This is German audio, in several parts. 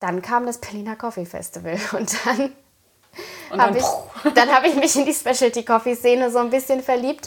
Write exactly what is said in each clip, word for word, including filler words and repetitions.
dann kam das Berliner Coffee Festival und dann Und habe dann, ich, dann hab ich mich in die Specialty Coffee Szene so ein bisschen verliebt.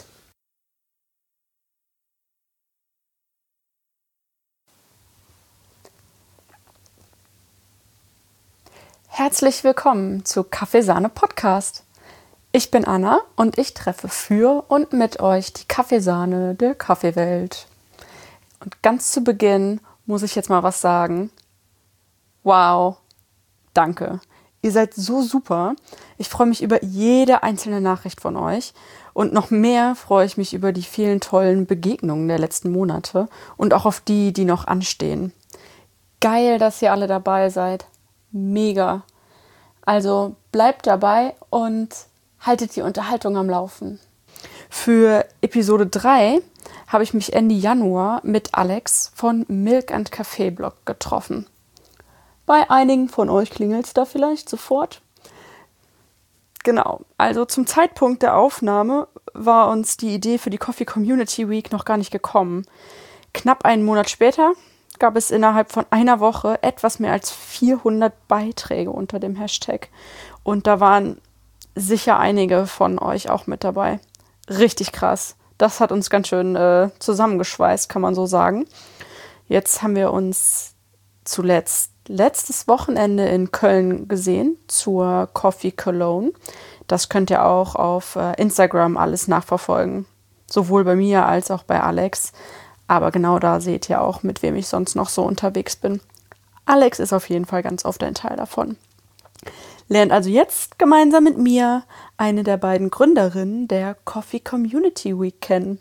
Herzlich willkommen zu Kaffeesahne Podcast. Ich bin Anna und ich treffe für und mit euch die Kaffeesahne der Kaffeewelt. Und ganz zu Beginn muss ich jetzt mal was sagen. Wow, danke. Ihr seid so super. Ich freue mich über jede einzelne Nachricht von euch. Und noch mehr freue ich mich über die vielen tollen Begegnungen der letzten Monate und auch auf die, die noch anstehen. Geil, dass ihr alle dabei seid. Mega. Also bleibt dabei und haltet die Unterhaltung am Laufen. Für Episode drei habe ich mich Ende Januar mit Alex von Milk and Café Blog getroffen. Bei einigen von euch klingelt es da vielleicht sofort. Genau, also zum Zeitpunkt der Aufnahme war uns die Idee für die Coffee Community Week noch gar nicht gekommen. Knapp einen Monat später gab es innerhalb von einer Woche etwas mehr als vierhundert Beiträge unter dem Hashtag. Und da waren sicher einige von euch auch mit dabei. Richtig krass. Das hat uns ganz schön äh, zusammengeschweißt, kann man so sagen. Jetzt haben wir uns zuletzt letztes Wochenende in Köln gesehen zur Coffee Cologne. Das könnt ihr auch auf äh, Instagram alles nachverfolgen. Sowohl bei mir als auch bei Alex. Aber genau da seht ihr auch, mit wem ich sonst noch so unterwegs bin. Alex ist auf jeden Fall ganz oft ein Teil davon. Lernt also jetzt gemeinsam mit mir eine der beiden Gründerinnen der Coffee Community Week kennen.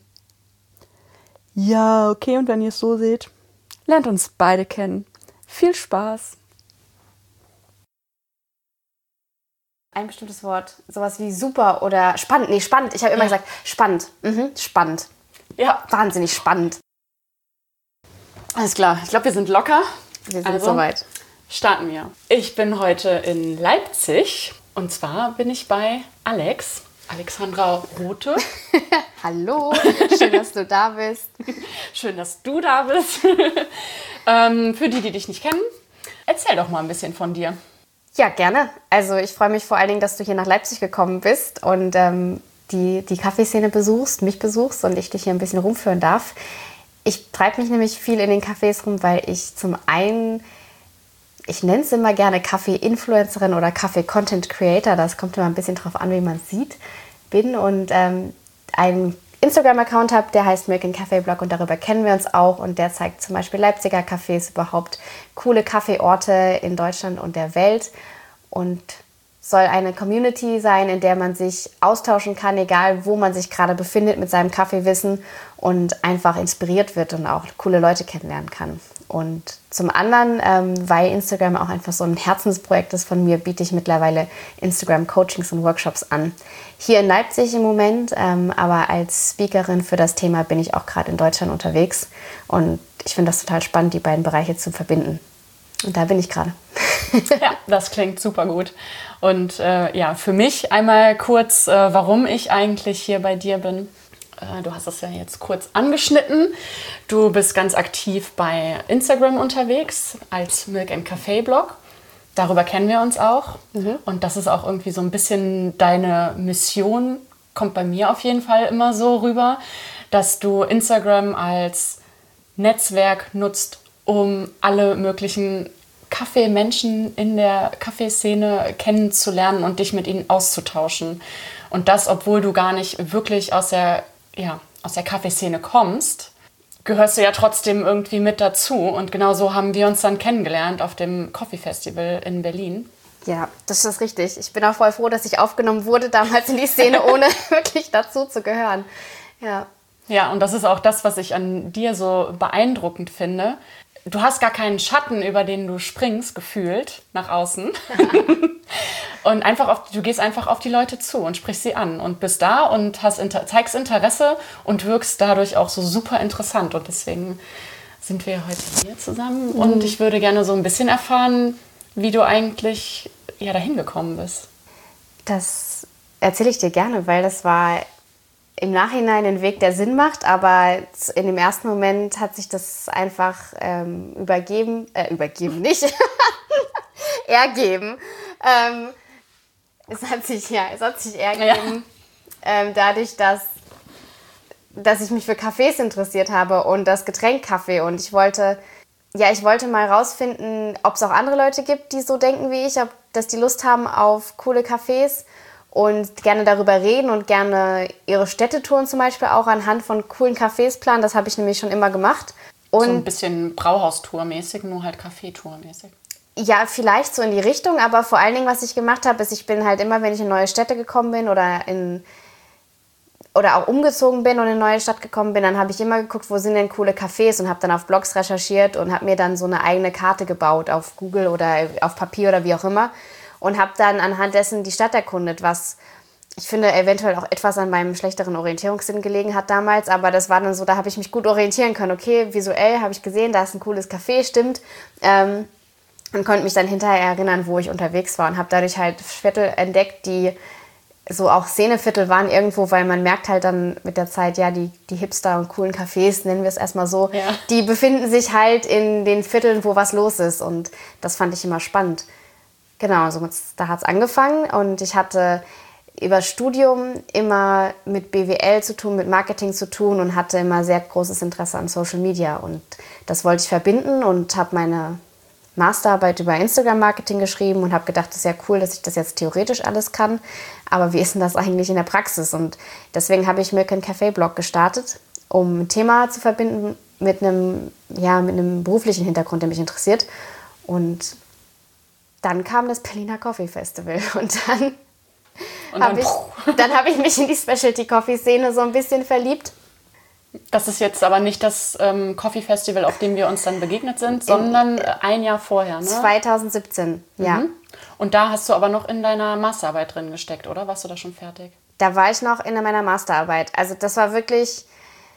Ja, okay, und wenn ihr es so seht, lernt uns beide kennen. Viel Spaß! Ein bestimmtes Wort, sowas wie super oder spannend. Nee, spannend. Ich habe immer Ja. gesagt, spannend. Mhm, spannend. Ja, Wahnsinnig spannend. alles klar. Ich glaube, wir sind locker. Wir sind Also, soweit. starten wir. Ich bin heute in Leipzig und zwar bin ich bei Alex, Alexandra Rothe. Hallo, schön, dass du da bist. Schön, dass du da bist. ähm, für die, die dich nicht kennen, erzähl doch mal ein bisschen von dir. Ja, gerne. Also ich freue mich vor allen Dingen, dass du hier nach Leipzig gekommen bist und ähm, die, die Kaffeeszene besuchst, mich besuchst und ich dich hier ein bisschen rumführen darf. Ich treibe mich nämlich viel in den Cafés rum, weil ich zum einen, ich nenne es immer gerne Kaffee-Influencerin oder Kaffee-Content-Creator, das kommt immer ein bisschen drauf an, wie man es sieht, bin und ähm, einen Instagram-Account habe, der heißt Milk and Café Blog und darüber kennen wir uns auch und der zeigt zum Beispiel Leipziger Cafés, überhaupt coole Kaffeeorte in Deutschland und der Welt und soll eine Community sein, in der man sich austauschen kann, egal wo man sich gerade befindet mit seinem Kaffeewissen und einfach inspiriert wird und auch coole Leute kennenlernen kann. Und zum anderen, ähm, weil Instagram auch einfach so ein Herzensprojekt ist von mir, biete ich mittlerweile Instagram-Coachings und Workshops an. Hier in Leipzig im Moment, ähm, aber als Speakerin für das Thema bin ich auch gerade in Deutschland unterwegs. Und ich finde das total spannend, die beiden Bereiche zu verbinden. Und da bin ich gerade. Ja, das klingt super gut. Und äh, ja, für mich einmal kurz, äh, warum ich eigentlich hier bei dir bin. Äh, du hast es ja jetzt kurz angeschnitten. Du bist ganz aktiv bei Instagram unterwegs als Milk and Café Blog. Darüber kennen wir uns auch. Mhm. Und das ist auch irgendwie so ein bisschen deine Mission, kommt bei mir auf jeden Fall immer so rüber, dass du Instagram als Netzwerk nutzt, um alle möglichen Kaffeemenschen in der Kaffeeszene kennenzulernen und dich mit ihnen auszutauschen. Und das, obwohl du gar nicht wirklich aus der, ja, aus der Kaffeeszene kommst, gehörst du ja trotzdem irgendwie mit dazu. Und genau so haben wir uns dann kennengelernt auf dem Coffee Festival in Berlin. Ja, das ist richtig. Ich bin auch voll froh, dass ich aufgenommen wurde damals in die Szene, ohne wirklich dazu zu gehören. Ja. Ja, und das ist auch das, was ich an dir so beeindruckend finde. Du hast gar keinen Schatten, über den du springst, gefühlt, nach außen. Und einfach auf, du gehst einfach auf die Leute zu und sprichst sie an und bist da und hast inter, zeigst Interesse und wirkst dadurch auch so super interessant. Und deswegen sind wir heute hier zusammen. Mhm. Und ich würde gerne so ein bisschen erfahren, wie du eigentlich ja, dahin gekommen bist. Das erzähle ich dir gerne, weil das war im Nachhinein ein Weg, der Sinn macht, aber in dem ersten Moment hat sich das einfach ähm, übergeben, äh, übergeben nicht, ergeben. Ähm, es hat sich, ja, es hat sich ergeben, ja. ähm, dadurch, dass, dass ich mich für Cafés interessiert habe und das Getränk Kaffee. Und ich wollte, ja, ich wollte mal rausfinden, ob es auch andere Leute gibt, die so denken wie ich, ob, dass die Lust haben auf coole Cafés und gerne darüber reden und gerne ihre Städtetouren zum Beispiel auch anhand von coolen Cafés planen. Das habe ich nämlich schon immer gemacht. Und so ein bisschen Brauhaustour-mäßig, nur halt Café-Tour-mäßig. Ja, vielleicht so in die Richtung, aber vor allen Dingen, was ich gemacht habe, ist, ich bin halt immer, wenn ich in neue Städte gekommen bin oder in oder auch umgezogen bin und in eine neue Stadt gekommen bin, dann habe ich immer geguckt, wo sind denn coole Cafés und habe dann auf Blogs recherchiert und habe mir dann so eine eigene Karte gebaut auf Google oder auf Papier oder wie auch immer und habe dann anhand dessen die Stadt erkundet, was ich finde eventuell auch etwas an meinem schlechteren Orientierungssinn gelegen hat damals, aber das war dann so, da habe ich mich gut orientieren können. Okay, visuell habe ich gesehen, da ist ein cooles Café, stimmt. Ähm, und konnte mich dann hinterher erinnern, wo ich unterwegs war und habe dadurch halt Viertel entdeckt, die so auch Szeneviertel waren irgendwo, weil man merkt halt dann mit der Zeit, ja, die, die Hipster und coolen Cafés, nennen wir es erstmal so, ja. Die befinden sich halt in den Vierteln, wo was los ist und das fand ich immer spannend. Genau, so da hat es angefangen und ich hatte über Studium immer mit B W L zu tun, mit Marketing zu tun und hatte immer sehr großes Interesse an Social Media und das wollte ich verbinden und habe meine Masterarbeit über Instagram-Marketing geschrieben und habe gedacht, das ist ja cool, dass ich das jetzt theoretisch alles kann, aber wie ist denn das eigentlich in der Praxis? Und deswegen habe ich Milk and Café Blog gestartet, um ein Thema zu verbinden mit einem, ja, mit einem beruflichen Hintergrund, der mich interessiert. Und dann kam das Berliner Coffee Festival und dann habe ich, dann hab ich mich in die Specialty-Coffee-Szene so ein bisschen verliebt. Das ist jetzt aber nicht das ähm, Coffee Festival, auf dem wir uns dann begegnet sind, sondern in, ein Jahr vorher, ne? zwanzig siebzehn, ja. Mhm. Und da hast du aber noch in deiner Masterarbeit drin gesteckt, oder? Warst du da schon fertig? Da war ich noch in meiner Masterarbeit. Also das war wirklich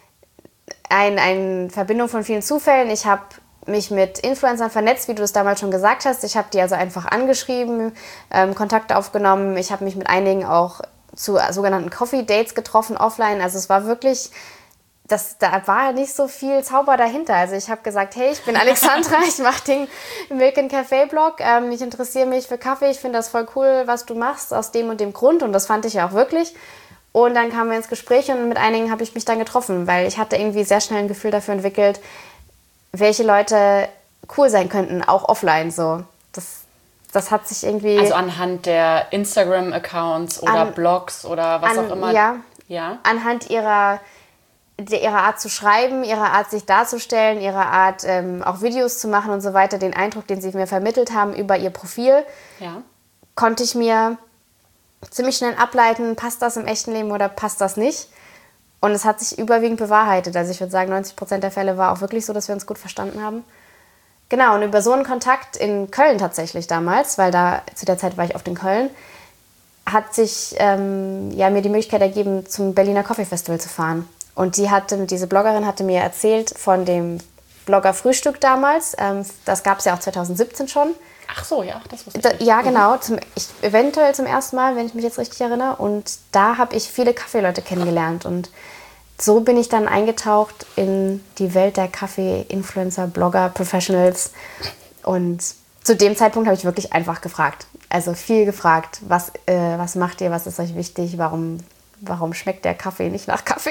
eine ein Verbindung von vielen Zufällen. Ich habe mich mit Influencern vernetzt, wie du es damals schon gesagt hast. Ich habe die also einfach angeschrieben, ähm, Kontakte aufgenommen. Ich habe mich mit einigen auch zu sogenannten Coffee Dates getroffen, offline. Also es war wirklich, das, da war nicht so viel Zauber dahinter. Also ich habe gesagt, hey, ich bin Alexandra, ich mache den Milk and Café Blog. Ähm, ich interessiere mich für Kaffee, ich finde das voll cool, was du machst, aus dem und dem Grund. Und das fand ich ja auch wirklich. Und dann kamen wir ins Gespräch und mit einigen habe ich mich dann getroffen, weil ich hatte irgendwie sehr schnell ein Gefühl dafür entwickelt, welche Leute cool sein könnten, auch offline so. Das, das hat sich irgendwie... Also anhand der Instagram-Accounts oder an, Blogs oder was an, auch immer? Ja, ja? Anhand ihrer, ihrer Art zu schreiben, ihrer Art sich darzustellen, ihrer Art ähm, auch Videos zu machen und so weiter, den Eindruck, den sie mir vermittelt haben über ihr Profil, ja. konnte ich mir ziemlich schnell ableiten, passt das im echten Leben oder passt das nicht. Und es hat sich überwiegend bewahrheitet. Also ich würde sagen, neunzig Prozent der Fälle war auch wirklich so, dass wir uns gut verstanden haben. Genau, und über so einen Kontakt in Köln tatsächlich damals, weil da zu der Zeit war ich oft in Köln, hat sich ähm, ja, mir die Möglichkeit ergeben, zum Berliner Coffee Festival zu fahren. Und die hatte, diese Bloggerin hatte mir erzählt von dem Blogger-Frühstück damals. Ähm, das gab es ja auch zwanzig siebzehn schon. Ach so, ja, das wusste ich da, nicht. Ja, genau. Zum, ich, eventuell zum ersten Mal, wenn ich mich jetzt richtig erinnere. Und da habe ich viele Kaffeeleute kennengelernt. Und so bin ich dann eingetaucht in die Welt der Kaffee-Influencer, Blogger, Professionals. Und zu dem Zeitpunkt habe ich wirklich einfach gefragt. Also viel gefragt. Was, äh, was macht ihr? Was ist euch wichtig? Warum, warum schmeckt der Kaffee nicht nach Kaffee?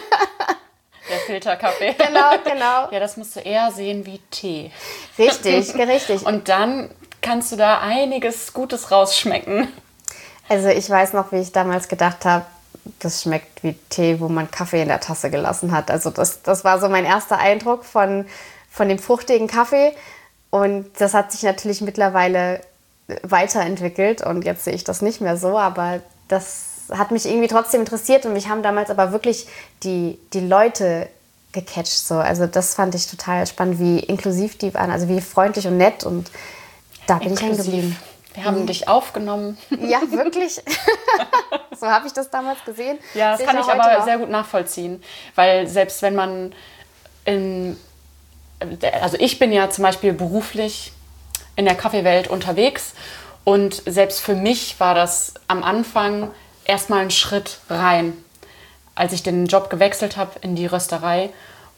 Der Filterkaffee. Genau, genau. Ja, das musst du eher sehen wie Tee. Richtig, richtig. Und dann kannst du da einiges Gutes rausschmecken. Also ich weiß noch, wie ich damals gedacht habe, das schmeckt wie Tee, wo man Kaffee in der Tasse gelassen hat. Also das, das war so mein erster Eindruck von, von dem fruchtigen Kaffee. Und das hat sich natürlich mittlerweile weiterentwickelt. Und jetzt sehe ich das nicht mehr so, aber das hat mich irgendwie trotzdem interessiert. Und mich haben damals aber wirklich die, die Leute gecatcht. So. Also das fand ich total spannend, wie inklusiv die waren, also wie freundlich und nett. Und da bin ich hängen geblieben. Wir haben mhm. dich aufgenommen. Ja, wirklich. So habe ich das damals gesehen. Ja, das Sehe kann ich ich aber noch. sehr gut nachvollziehen. Weil selbst wenn man in... Also ich bin ja zum Beispiel beruflich in der Kaffeewelt unterwegs. Und selbst für mich war das am Anfang erstmal ein Schritt rein, als ich den Job gewechselt habe in die Rösterei.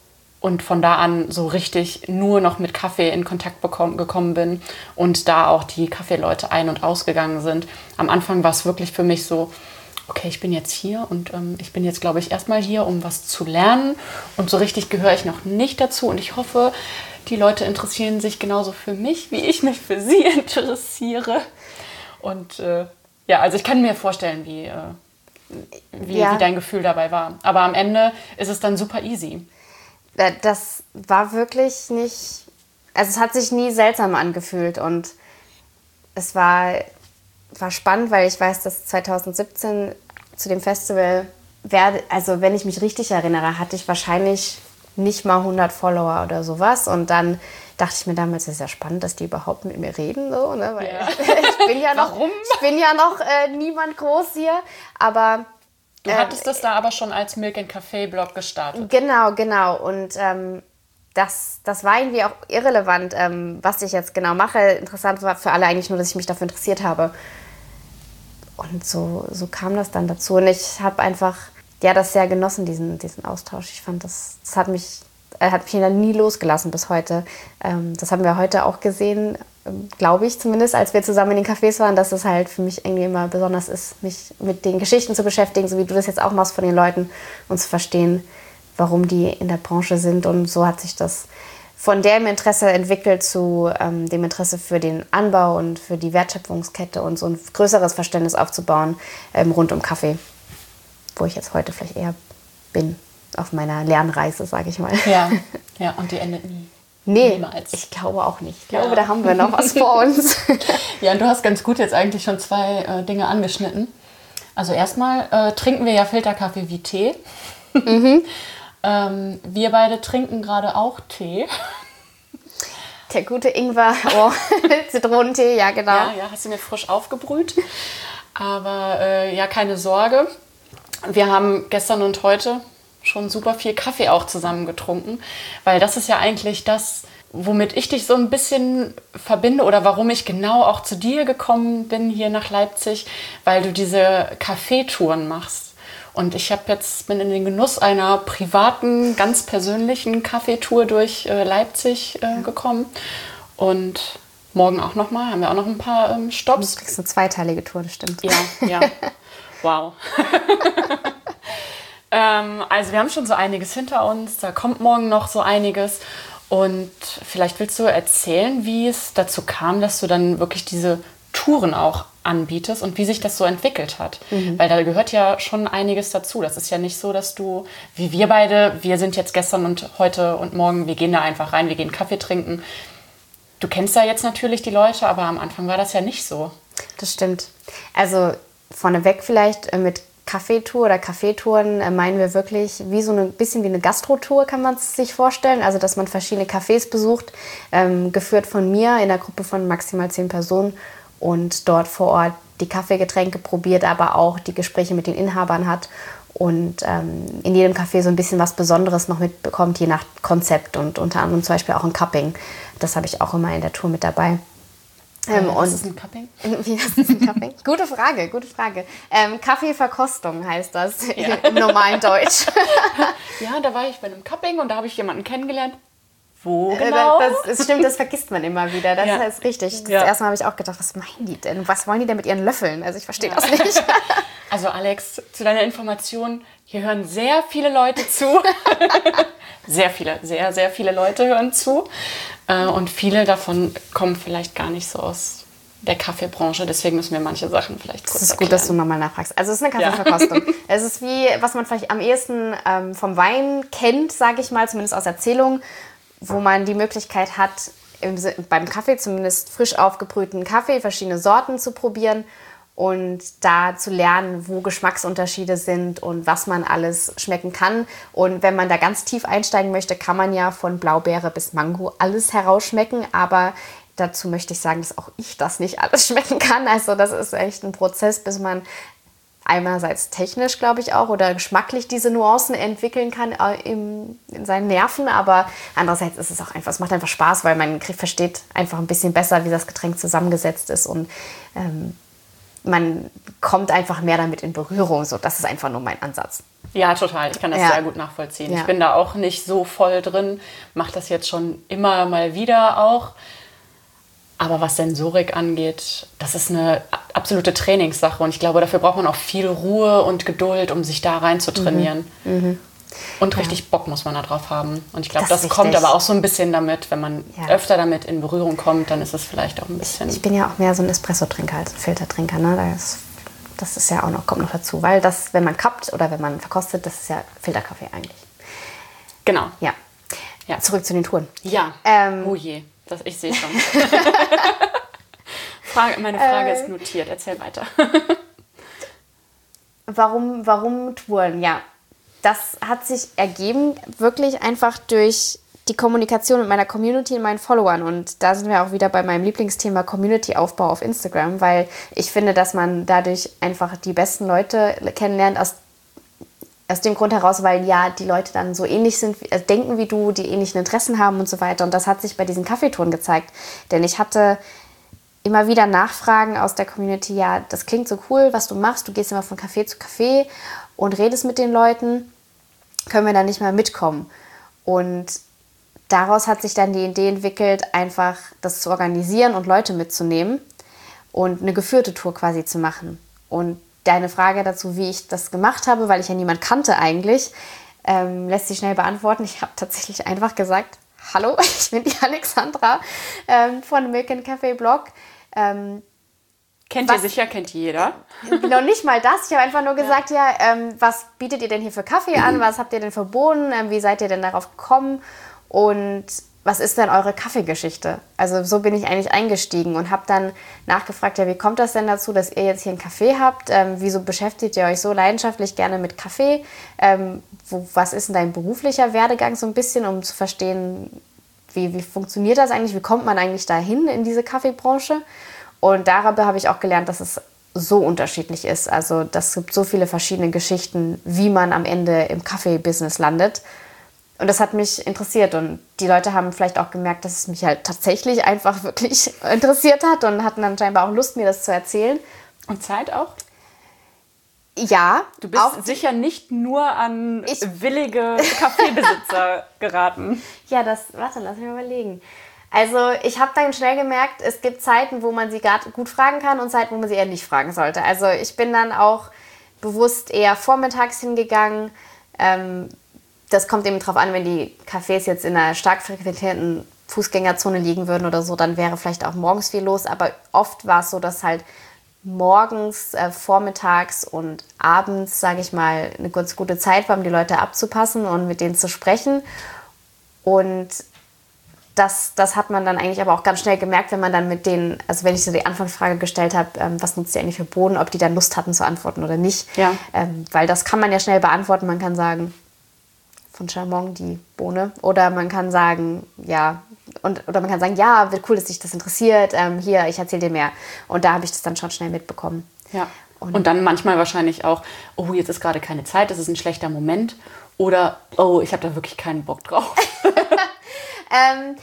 Und von da an so richtig nur noch mit Kaffee in Kontakt bekommen, gekommen bin und da auch die Kaffeeleute ein- und ausgegangen sind. Am Anfang war es wirklich für mich so, okay, ich bin jetzt hier und ähm, ich bin jetzt, glaube ich, erstmal hier, um was zu lernen. Und so richtig gehöre ich noch nicht dazu. Und ich hoffe, die Leute interessieren sich genauso für mich, wie ich mich für sie interessiere. Und äh, ja, also ich kann mir vorstellen, wie, äh, wie, ja. wie dein Gefühl dabei war. Aber am Ende ist es dann super easy. Das war wirklich nicht, also es hat sich nie seltsam angefühlt und es war, war spannend, weil ich weiß, dass zwanzig siebzehn zu dem Festival, werde, also wenn ich mich richtig erinnere, hatte ich wahrscheinlich nicht mal hundert Follower oder sowas und dann dachte ich mir damals, das ist ja spannend, dass die überhaupt mit mir reden, so, ne? Weil ja. ich bin ja noch, Warum? Ich bin ja noch äh, niemand groß hier, aber Du hattest das da aber schon als Milk and Café Blog gestartet. Genau, genau. Und ähm, das, das war irgendwie auch irrelevant, ähm, was ich jetzt genau mache. Interessant war für alle eigentlich nur, dass ich mich dafür interessiert habe. Und so, so kam das dann dazu. Und ich habe einfach ja, das sehr genossen, diesen, diesen Austausch. Ich fand, das, das hat mich, äh, hat mich dann nie losgelassen bis heute. Ähm, das haben wir heute auch gesehen, glaube ich zumindest, als wir zusammen in den Cafés waren, dass es halt für mich irgendwie immer besonders ist, mich mit den Geschichten zu beschäftigen, so wie du das jetzt auch machst von den Leuten und zu verstehen, warum die in der Branche sind. Und so hat sich das von dem Interesse entwickelt zu ähm, dem Interesse für den Anbau und für die Wertschöpfungskette und so ein größeres Verständnis aufzubauen ähm, rund um Kaffee, wo ich jetzt heute vielleicht eher bin, auf meiner Lernreise, sage ich mal. Ja, ja, und die endet nie. Nee, Niemals. Ich glaube auch nicht. Ich glaube, Ja. da haben wir noch was vor uns. Ja, und du hast ganz gut jetzt eigentlich schon zwei äh, Dinge angeschnitten. Also erstmal äh, trinken wir ja Filterkaffee wie Tee. Mhm. ähm, wir beide trinken gerade auch Tee. Der gute Ingwer, oh, Zitronentee, ja genau. Ja, ja, hast du mir frisch aufgebrüht. Aber äh, ja, keine Sorge. Wir haben gestern und heute schon super viel Kaffee auch zusammen getrunken, weil das ist ja eigentlich das, womit ich dich so ein bisschen verbinde oder warum ich genau auch zu dir gekommen bin hier nach Leipzig, weil du diese Kaffeetouren machst. Und ich habe jetzt bin in den Genuss einer privaten, ganz persönlichen Kaffeetour durch äh, Leipzig äh, gekommen und morgen auch noch mal, haben wir auch noch ein paar ähm, Stopps. Du kriegst eine zweiteilige Tour, das stimmt. Ja, ja. Wow. ähm, also wir haben schon so einiges hinter uns, da kommt morgen noch so einiges. Und vielleicht willst du erzählen, wie es dazu kam, dass du dann wirklich diese Touren auch anbietest und wie sich das so entwickelt hat. Mhm. Weil da gehört ja schon einiges dazu. Das ist ja nicht so, dass du, wie wir beide, wir sind jetzt gestern und heute und morgen, wir gehen da einfach rein, wir gehen Kaffee trinken. Du kennst da jetzt natürlich die Leute, aber am Anfang war das ja nicht so. Das stimmt. Also vorneweg vielleicht mit Kaffeetour oder Kaffeetouren meinen wir wirklich wie so ein bisschen wie eine Gastrotour, kann man es sich vorstellen. Also dass man verschiedene Cafés besucht, ähm, geführt von mir in einer Gruppe von maximal zehn Personen und dort vor Ort die Kaffeegetränke probiert, aber auch die Gespräche mit den Inhabern hat und ähm, in jedem Café so ein bisschen was Besonderes noch mitbekommt, je nach Konzept und unter anderem zum Beispiel auch ein Cupping. Das habe ich auch immer in der Tour mit dabei. Ähm, was und ist ein Cupping? Wie ist das ein Cupping? Gute Frage, gute Frage. Ähm, Kaffeeverkostung heißt das ja. Im normalen Deutsch. Ja, da war ich bei einem Cupping und da habe ich jemanden kennengelernt. Wo genau? Das, das, das stimmt, das vergisst man immer wieder. Das ja. ist richtig. Das ja. erste Mal habe ich auch gedacht, was meinen die denn? Was wollen die denn mit ihren Löffeln? Also ich verstehe ja. das nicht. Also Alex, zu deiner Information, hier hören sehr viele Leute zu. Sehr viele, sehr, sehr viele Leute hören zu. Und viele davon kommen vielleicht gar nicht so aus der Kaffeebranche. Deswegen müssen wir manche Sachen vielleicht kurz erklären. Es ist erklären. gut, dass du nochmal nachfragst. Also es ist eine Kaffeeverkostung. Ja. Es ist wie, was man vielleicht am ehesten ähm, vom Wein kennt, sage ich mal, zumindest aus Erzählungen, wo man die Möglichkeit hat, im, beim Kaffee zumindest frisch aufgebrühten Kaffee, verschiedene Sorten zu probieren und da zu lernen, wo Geschmacksunterschiede sind und was man alles schmecken kann. Und wenn man da ganz tief einsteigen möchte, kann man ja von Blaubeere bis Mango alles herausschmecken, aber dazu möchte ich sagen, dass auch ich das nicht alles schmecken kann. Also das ist echt ein Prozess, bis man einerseits technisch, glaube ich auch, oder geschmacklich diese Nuancen entwickeln kann in, in seinen Nerven, aber andererseits ist es auch einfach, es macht einfach Spaß, weil man versteht einfach ein bisschen besser, wie das Getränk zusammengesetzt ist und ähm, man kommt einfach mehr damit in Berührung. So, das ist einfach nur mein Ansatz. Ja, total. Ich kann das Ja. sehr gut nachvollziehen. Ja. Ich bin da auch nicht so voll drin, mache das jetzt schon immer mal wieder auch. Aber was Sensorik angeht, das ist eine absolute Trainingssache. Und ich glaube, dafür braucht man auch viel Ruhe und Geduld, um sich da rein zu trainieren. Mhm. Und richtig Bock muss man da drauf haben. Und ich glaube, Das das, ist kommt wichtig. aber auch so ein bisschen damit, wenn man Ja. öfter damit in Berührung kommt, dann ist es vielleicht auch ein bisschen... Ich bin ja auch mehr so ein Espresso-Trinker als ein Filtertrinker. Ne? Das, das ist ja auch noch, kommt noch dazu. Weil das, wenn man kappt oder wenn man verkostet, das ist ja Filterkaffee eigentlich. Genau. Ja. Ja. Zurück zu den Touren. Ja. Ähm, oh je, das, ich sehe schon. Frage, meine Frage Äh. ist notiert. Erzähl weiter. Warum, warum Touren? Ja, das hat sich ergeben, wirklich einfach durch die Kommunikation mit meiner Community und meinen Followern. Und da sind wir auch wieder bei meinem Lieblingsthema Community-Aufbau auf Instagram, weil ich finde, dass man dadurch einfach die besten Leute kennenlernt, aus, aus dem Grund heraus, weil ja die Leute dann so ähnlich sind, also denken wie du, die ähnlichen Interessen haben und so weiter. Und das hat sich bei diesen Kaffeetouren gezeigt. Denn ich hatte immer wieder Nachfragen aus der Community, ja, das klingt so cool, was du machst, du gehst immer von Café zu Café und redest mit den Leuten, können wir da nicht mal mitkommen? Und daraus hat sich dann die Idee entwickelt, einfach das zu organisieren und Leute mitzunehmen und eine geführte Tour quasi zu machen. Und deine Frage dazu, wie ich das gemacht habe, weil ich ja niemand kannte eigentlich, ähm, lässt sich schnell beantworten. Ich habe tatsächlich einfach gesagt, hallo, ich bin die Alexandra ähm, von Milk and Café Blog. Ähm, Kennt Was- ihr sicher, kennt jeder. noch nicht mal das. Ich habe einfach nur gesagt, ja, ähm, was bietet ihr denn hier für Kaffee an? Was habt ihr denn für Bohnen? Ähm, wie seid ihr denn darauf gekommen? Und was ist denn eure Kaffeegeschichte? Also so bin ich eigentlich eingestiegen und habe dann nachgefragt, ja, wie kommt das denn dazu, dass ihr jetzt hier einen Kaffee habt? Ähm, wieso beschäftigt ihr euch so leidenschaftlich gerne mit Kaffee? Ähm, wo, was ist denn dein beruflicher Werdegang so ein bisschen, um zu verstehen, wie, wie funktioniert das eigentlich? Wie kommt man eigentlich dahin in diese Kaffeebranche? Und darüber habe ich auch gelernt, dass es so unterschiedlich ist. Also das gibt so viele verschiedene Geschichten, wie man am Ende im Kaffee-Business landet. Und das hat mich interessiert. Und die Leute haben vielleicht auch gemerkt, dass es mich halt tatsächlich einfach wirklich interessiert hat und hatten dann scheinbar auch Lust, mir das zu erzählen. Und Zeit auch? Ja, Du bist auch, sicher nicht nur an Ich- willige Kaffeebesitzer geraten. ja, das, warte, lass mich mal überlegen. Also ich habe dann schnell gemerkt, es gibt Zeiten, wo man sie gerade gut fragen kann und Zeiten, wo man sie eher nicht fragen sollte. Also ich bin dann auch bewusst eher vormittags hingegangen. Ähm, das kommt eben drauf an, wenn die Cafés jetzt in einer stark frequentierten Fußgängerzone liegen würden oder so, dann wäre vielleicht auch morgens viel los. Aber oft war es so, dass halt morgens, äh, vormittags und abends, sage ich mal, eine ganz gute Zeit war, um die Leute abzupassen und mit denen zu sprechen. Und das, das hat man dann eigentlich aber auch ganz schnell gemerkt, wenn man dann mit denen, also wenn ich so die Anfangsfrage gestellt habe, ähm, was nutzt ihr eigentlich für Bohnen, ob die dann Lust hatten zu antworten oder nicht. Ja. Ähm, weil das kann man ja schnell beantworten. Man kann sagen, von Chamon die Bohne. Oder man kann sagen, ja, und, oder man kann sagen, ja, wird cool, dass dich das interessiert. Ähm, hier, ich erzähle dir mehr. Und da habe ich das dann schon schnell mitbekommen. Ja. Und- Und dann manchmal wahrscheinlich auch, oh, jetzt ist gerade keine Zeit, das ist ein schlechter Moment. Oder, oh, ich habe da wirklich keinen Bock drauf. Ähm,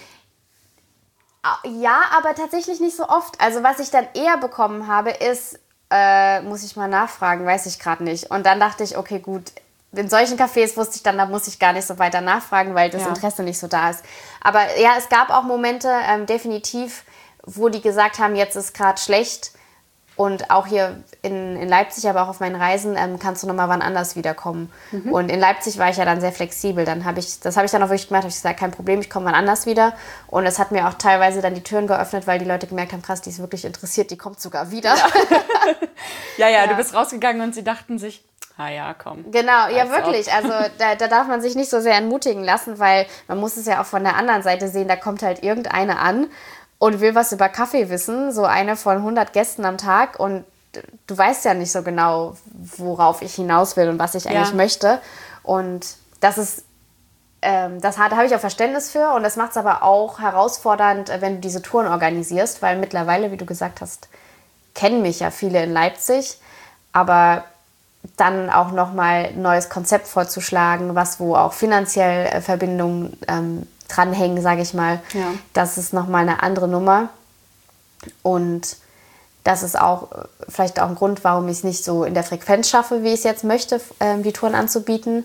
a- ja, aber tatsächlich nicht so oft. Also was ich dann eher bekommen habe, ist, äh, muss ich mal nachfragen, weiß ich gerade nicht. Und dann dachte ich, okay, gut, in solchen Cafés wusste ich dann, da muss ich gar nicht so weiter nachfragen, weil das Ja. Interesse nicht so da ist. Aber ja, es gab auch Momente, ähm, definitiv, wo die gesagt haben, jetzt ist gerade schlecht. Und auch hier in, in Leipzig, aber auch auf meinen Reisen, ähm, kannst du nochmal wann anders wiederkommen. Und in Leipzig war ich ja dann sehr flexibel. Dann hab ich, das habe ich dann auch wirklich gemacht. Habe ich gesagt, kein Problem, ich komme wann anders wieder. Und es hat mir auch teilweise dann die Türen geöffnet, weil die Leute gemerkt haben, krass, die ist wirklich interessiert, die kommt sogar wieder. Ja, ja, Ja. du bist rausgegangen und sie dachten sich, ah ja, komm. Genau, ja Als wirklich. ob. Also da, da darf man sich nicht so sehr entmutigen lassen, weil man muss es ja auch von der anderen Seite sehen, da kommt halt irgendeine an und will was über Kaffee wissen, so eine von hundert Gästen am Tag und du weißt ja nicht so genau, worauf ich hinaus will und was ich eigentlich Ja. möchte. Und das ist, ähm, das hat- da habe ich auch Verständnis für und das macht es aber auch herausfordernd, äh, wenn du diese Touren organisierst, weil mittlerweile, wie du gesagt hast, kennen mich ja viele in Leipzig, aber dann auch nochmal ein neues Konzept vorzuschlagen, was wo auch finanziell äh, Verbindungen ähm, dranhängen, sage ich mal. Ja. Das ist nochmal eine andere Nummer. Und das ist auch vielleicht auch ein Grund, warum ich es nicht so in der Frequenz schaffe, wie ich es jetzt möchte, die Touren anzubieten.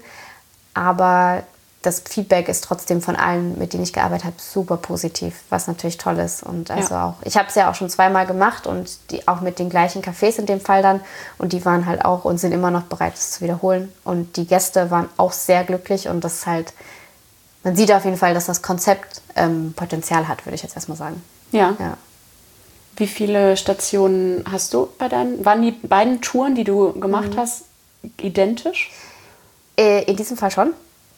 Aber das Feedback ist trotzdem von allen, mit denen ich gearbeitet habe, super positiv, was natürlich toll ist. Und also ja. auch, ich habe es ja auch schon zweimal gemacht und die, auch mit den gleichen Cafés in dem Fall dann. Und die waren halt auch und sind immer noch bereit, es zu wiederholen. Und die Gäste waren auch sehr glücklich und das ist halt, man sieht auf jeden Fall, dass das Konzept ähm, Potenzial hat, würde ich jetzt erstmal sagen. Ja. ja. Wie viele Stationen hast du bei deinen, waren die beiden Touren, die du gemacht mhm. hast, identisch? Äh, in diesem Fall schon.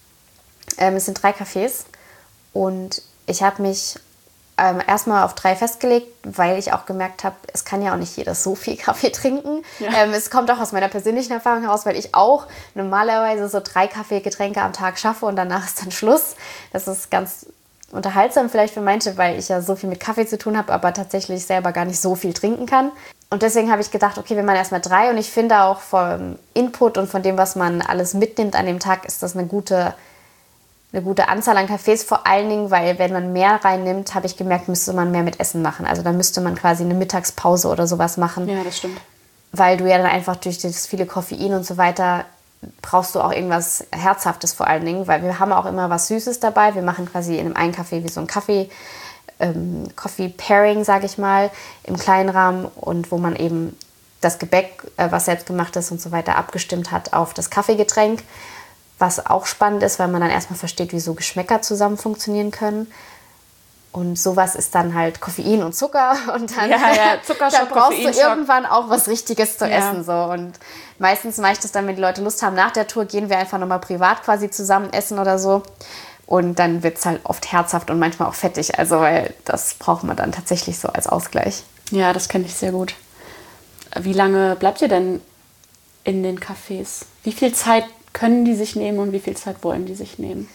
Ähm, es sind drei Cafés und ich habe mich ähm, erstmal auf drei festgelegt, weil ich auch gemerkt habe, es kann ja auch nicht jeder so viel Kaffee trinken. Ja. Ähm, es kommt auch aus meiner persönlichen Erfahrung heraus, weil ich auch normalerweise so drei Kaffeegetränke am Tag schaffe und danach ist dann Schluss. Das ist ganz unterhaltsam vielleicht für manche, weil ich ja so viel mit Kaffee zu tun habe, aber tatsächlich selber gar nicht so viel trinken kann. Und deswegen habe ich gedacht, okay, wir machen erstmal drei. Und ich finde auch vom Input und von dem, was man alles mitnimmt an dem Tag, ist das eine gute, eine gute Anzahl an Cafés. Vor allen Dingen, weil wenn man mehr reinnimmt, habe ich gemerkt, müsste man mehr mit Essen machen. Also dann müsste man quasi eine Mittagspause oder sowas machen. Ja, das stimmt. Weil du ja dann einfach durch das viele Koffein und so weiter brauchst du auch irgendwas Herzhaftes vor allen Dingen, weil wir haben auch immer was Süßes dabei. Wir machen quasi in einem einen Kaffee wie so ein Kaffee, ähm, Coffee Pairing, sage ich mal, im kleinen Rahmen und wo man eben das Gebäck, äh, was jetzt gemacht ist und so weiter, abgestimmt hat auf das Kaffeegetränk, was auch spannend ist, weil man dann erstmal versteht, wie so Geschmäcker zusammen funktionieren können. Und sowas ist dann halt Koffein und Zucker und dann, ja, ja, dann brauchst du irgendwann auch was Richtiges zu ja. essen. So. Und meistens mache ich das dann, wenn die Leute Lust haben, nach der Tour gehen wir einfach nochmal privat quasi zusammen essen oder so. Und dann wird es halt oft herzhaft und manchmal auch fettig. Also weil das braucht man dann tatsächlich so als Ausgleich. Ja, das kenne ich sehr gut. Wie lange bleibt ihr denn in den Cafés? Wie viel Zeit können die sich nehmen und wie viel Zeit wollen die sich nehmen?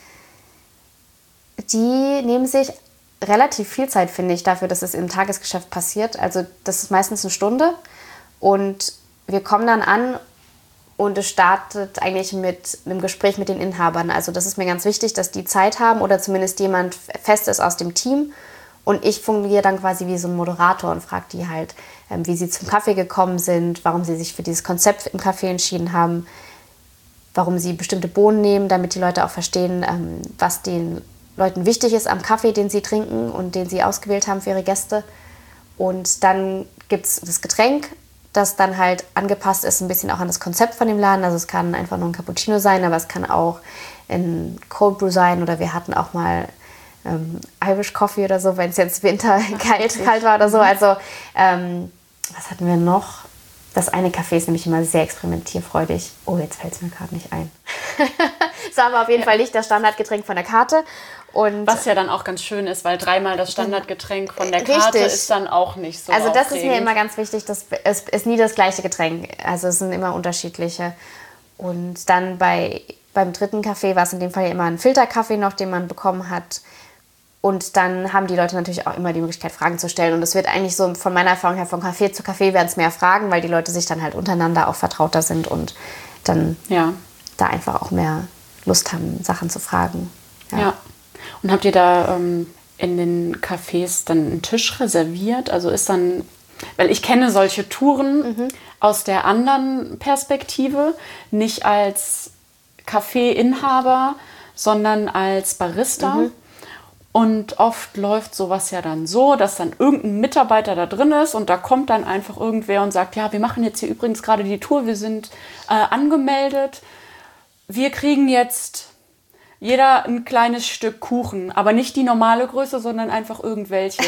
Die nehmen sich relativ viel Zeit, finde ich, dafür, dass es im Tagesgeschäft passiert. Also das ist meistens eine Stunde und wir kommen dann an und es startet eigentlich mit einem Gespräch mit den Inhabern. Also das ist mir ganz wichtig, dass die Zeit haben oder zumindest jemand fest ist aus dem Team und ich fungiere dann quasi wie so ein Moderator und frage die halt, wie sie zum Kaffee gekommen sind, warum sie sich für dieses Konzept im Kaffee entschieden haben, warum sie bestimmte Bohnen nehmen, damit die Leute auch verstehen, was den Leuten wichtig ist am Kaffee, den sie trinken und den sie ausgewählt haben für ihre Gäste. Und dann gibt es das Getränk, das dann halt angepasst ist, ein bisschen auch an das Konzept von dem Laden. Also es kann einfach nur ein Cappuccino sein, aber es kann auch ein Cold Brew sein oder wir hatten auch mal ähm, Irish Coffee oder so, wenn es jetzt Winter kalt, kalt war oder so. Also ähm, was hatten wir noch? Das eine Café ist nämlich immer sehr experimentierfreudig. Oh, jetzt fällt es mir gerade nicht ein. Das war aber auf jeden ja. Fall nicht das Standardgetränk von der Karte. Und was ja dann auch ganz schön ist, weil dreimal das Standardgetränk von der Karte richtig. Ist dann auch nicht so Also das aufregend. ist mir immer ganz wichtig, dass es ist nie das gleiche Getränk. Also es sind immer unterschiedliche. Und dann bei, beim dritten Kaffee war es in dem Fall immer ein Filterkaffee noch, den man bekommen hat. Und dann haben die Leute natürlich auch immer die Möglichkeit, Fragen zu stellen. Und es wird eigentlich so, von meiner Erfahrung her, von Kaffee zu Kaffee werden es mehr Fragen, weil die Leute sich dann halt untereinander auch vertrauter sind und dann ja. da einfach auch mehr Lust haben, Sachen zu fragen. Ja. ja. Und habt ihr da ähm, in den Cafés dann einen Tisch reserviert? Also ist dann, weil ich kenne solche Touren mhm. aus der anderen Perspektive, nicht als Kaffeeinhaber, sondern als Barista. Mhm. Und oft läuft sowas ja dann so, dass dann irgendein Mitarbeiter da drin ist und da kommt dann einfach irgendwer und sagt, ja, wir machen jetzt hier übrigens gerade die Tour, wir sind äh, angemeldet, wir kriegen jetzt jeder ein kleines Stück Kuchen, aber nicht die normale Größe, sondern einfach irgendwelche.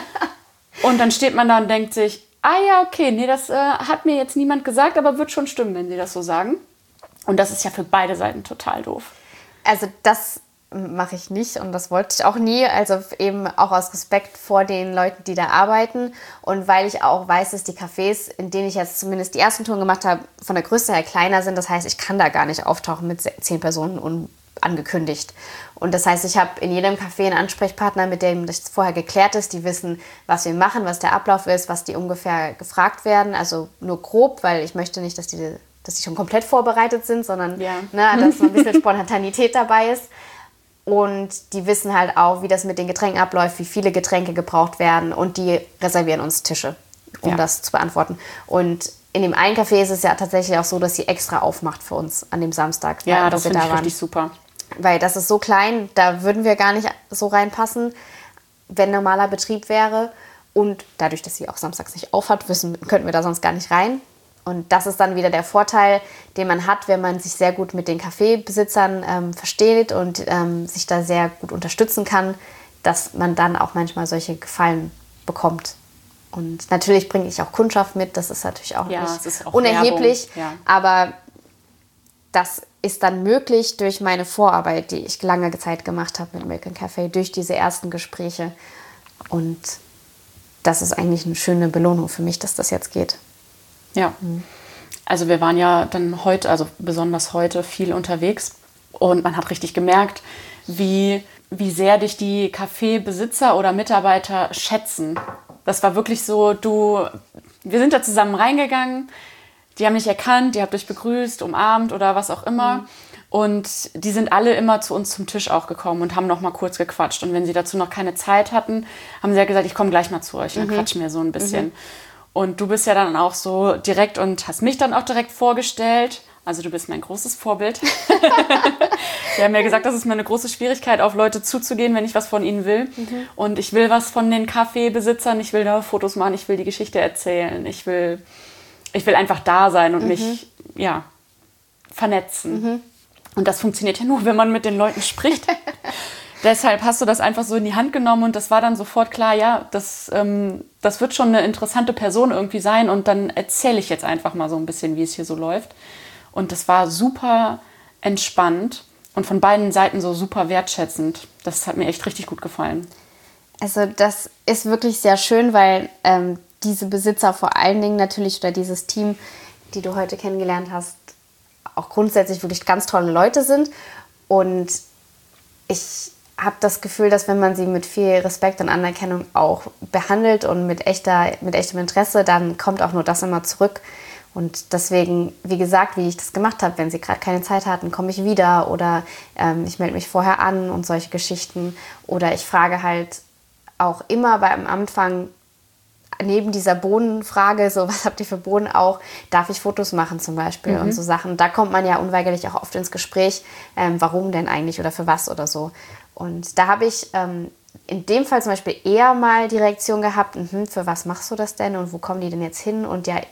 Und dann steht man da und denkt sich, ah ja, okay, nee, das äh, hat mir jetzt niemand gesagt, aber wird schon stimmen, wenn sie das so sagen. Und das ist ja für beide Seiten total doof. Also das mache ich nicht und das wollte ich auch nie, also eben auch aus Respekt vor den Leuten, die da arbeiten und weil ich auch weiß, dass die Cafés, in denen ich jetzt zumindest die ersten Touren gemacht habe, von der Größe her kleiner sind, das heißt, ich kann da gar nicht auftauchen mit zehn Personen unangekündigt und das heißt, ich habe in jedem Café einen Ansprechpartner, mit dem das vorher geklärt ist, die wissen, was wir machen, was der Ablauf ist, was die ungefähr gefragt werden, also nur grob, weil ich möchte nicht, dass die, dass die schon komplett vorbereitet sind, sondern ja. ne, dass ein bisschen Spontanität dabei ist. Und die wissen halt auch, wie das mit den Getränken abläuft, wie viele Getränke gebraucht werden und die reservieren uns Tische. um Ja. das zu beantworten. Und in dem einen Café ist es ja tatsächlich auch so, dass sie extra aufmacht für uns an dem Samstag. Ja, weil- das wir finde da ich waren. richtig super. Weil das ist so klein, da würden wir gar nicht so reinpassen, wenn normaler Betrieb wäre. Und dadurch, dass sie auch samstags nicht aufhat, wissen, könnten wir da sonst gar nicht rein. Und das ist dann wieder der Vorteil, den man hat, wenn man sich sehr gut mit den Kaffeebesitzern ähm, versteht und ähm, sich da sehr gut unterstützen kann, dass man dann auch manchmal solche Gefallen bekommt. Und natürlich bringe ich auch Kundschaft mit, das ist natürlich auch Ja, nicht es ist auch unerheblich. Werbung, ja. Aber das ist dann möglich durch meine Vorarbeit, die ich lange Zeit gemacht habe mit Milk and Café, durch diese ersten Gespräche. Und das ist eigentlich eine schöne Belohnung für mich, dass das jetzt geht. Ja. Also wir waren ja dann heute, also besonders heute, viel unterwegs. Und man hat richtig gemerkt, wie, wie sehr dich die Kaffeebesitzer oder Mitarbeiter schätzen. Das war wirklich so, du, wir sind da zusammen reingegangen, die haben dich erkannt, die habt euch begrüßt, umarmt oder was auch immer. Mhm. Und die sind alle immer zu uns zum Tisch auch gekommen und haben noch mal kurz gequatscht. Und wenn sie dazu noch keine Zeit hatten, haben sie ja gesagt, ich komme gleich mal zu euch und dann quatschen wir so ein bisschen. Mhm. Und du bist ja dann auch so direkt und hast mich dann auch direkt vorgestellt. Also du bist mein großes Vorbild. Wir haben ja gesagt, das ist meine große Schwierigkeit, auf Leute zuzugehen, wenn ich was von ihnen will. Mhm. Und ich will was von den Kaffeebesitzern, ich will da Fotos machen, ich will die Geschichte erzählen, ich will, ich will einfach da sein und mhm. mich ja, vernetzen. Mhm. Und das funktioniert ja nur, wenn man mit den Leuten spricht. Deshalb hast du das einfach so in die Hand genommen und das war dann sofort klar, ja, das, ähm, das wird schon eine interessante Person irgendwie sein und dann erzähle ich jetzt einfach mal so ein bisschen, wie es hier so läuft. Und das war super entspannt und von beiden Seiten so super wertschätzend. Das hat mir echt richtig gut gefallen. Also das ist wirklich sehr schön, weil ähm, diese Besitzer vor allen Dingen natürlich oder dieses Team, die du heute kennengelernt hast, auch grundsätzlich wirklich ganz tolle Leute sind. Und ich habe das Gefühl, dass wenn man sie mit viel Respekt und Anerkennung auch behandelt und mit, echter, mit echtem Interesse, dann kommt auch nur das immer zurück. Und deswegen, wie gesagt, wie ich das gemacht habe, wenn sie gerade keine Zeit hatten, komme ich wieder oder ähm, ich melde mich vorher an und solche Geschichten. Oder ich frage halt auch immer beim Anfang, neben dieser Bohnenfrage, so was habt ihr für Bohnen auch, darf ich Fotos machen zum Beispiel mhm. und so Sachen. Da kommt man ja unweigerlich auch oft ins Gespräch, ähm, warum denn eigentlich oder für was oder so. Und da habe ich ähm, in dem Fall zum Beispiel eher mal die Reaktion gehabt, mhm, für was machst du das denn und wo kommen die denn jetzt hin? Und ja,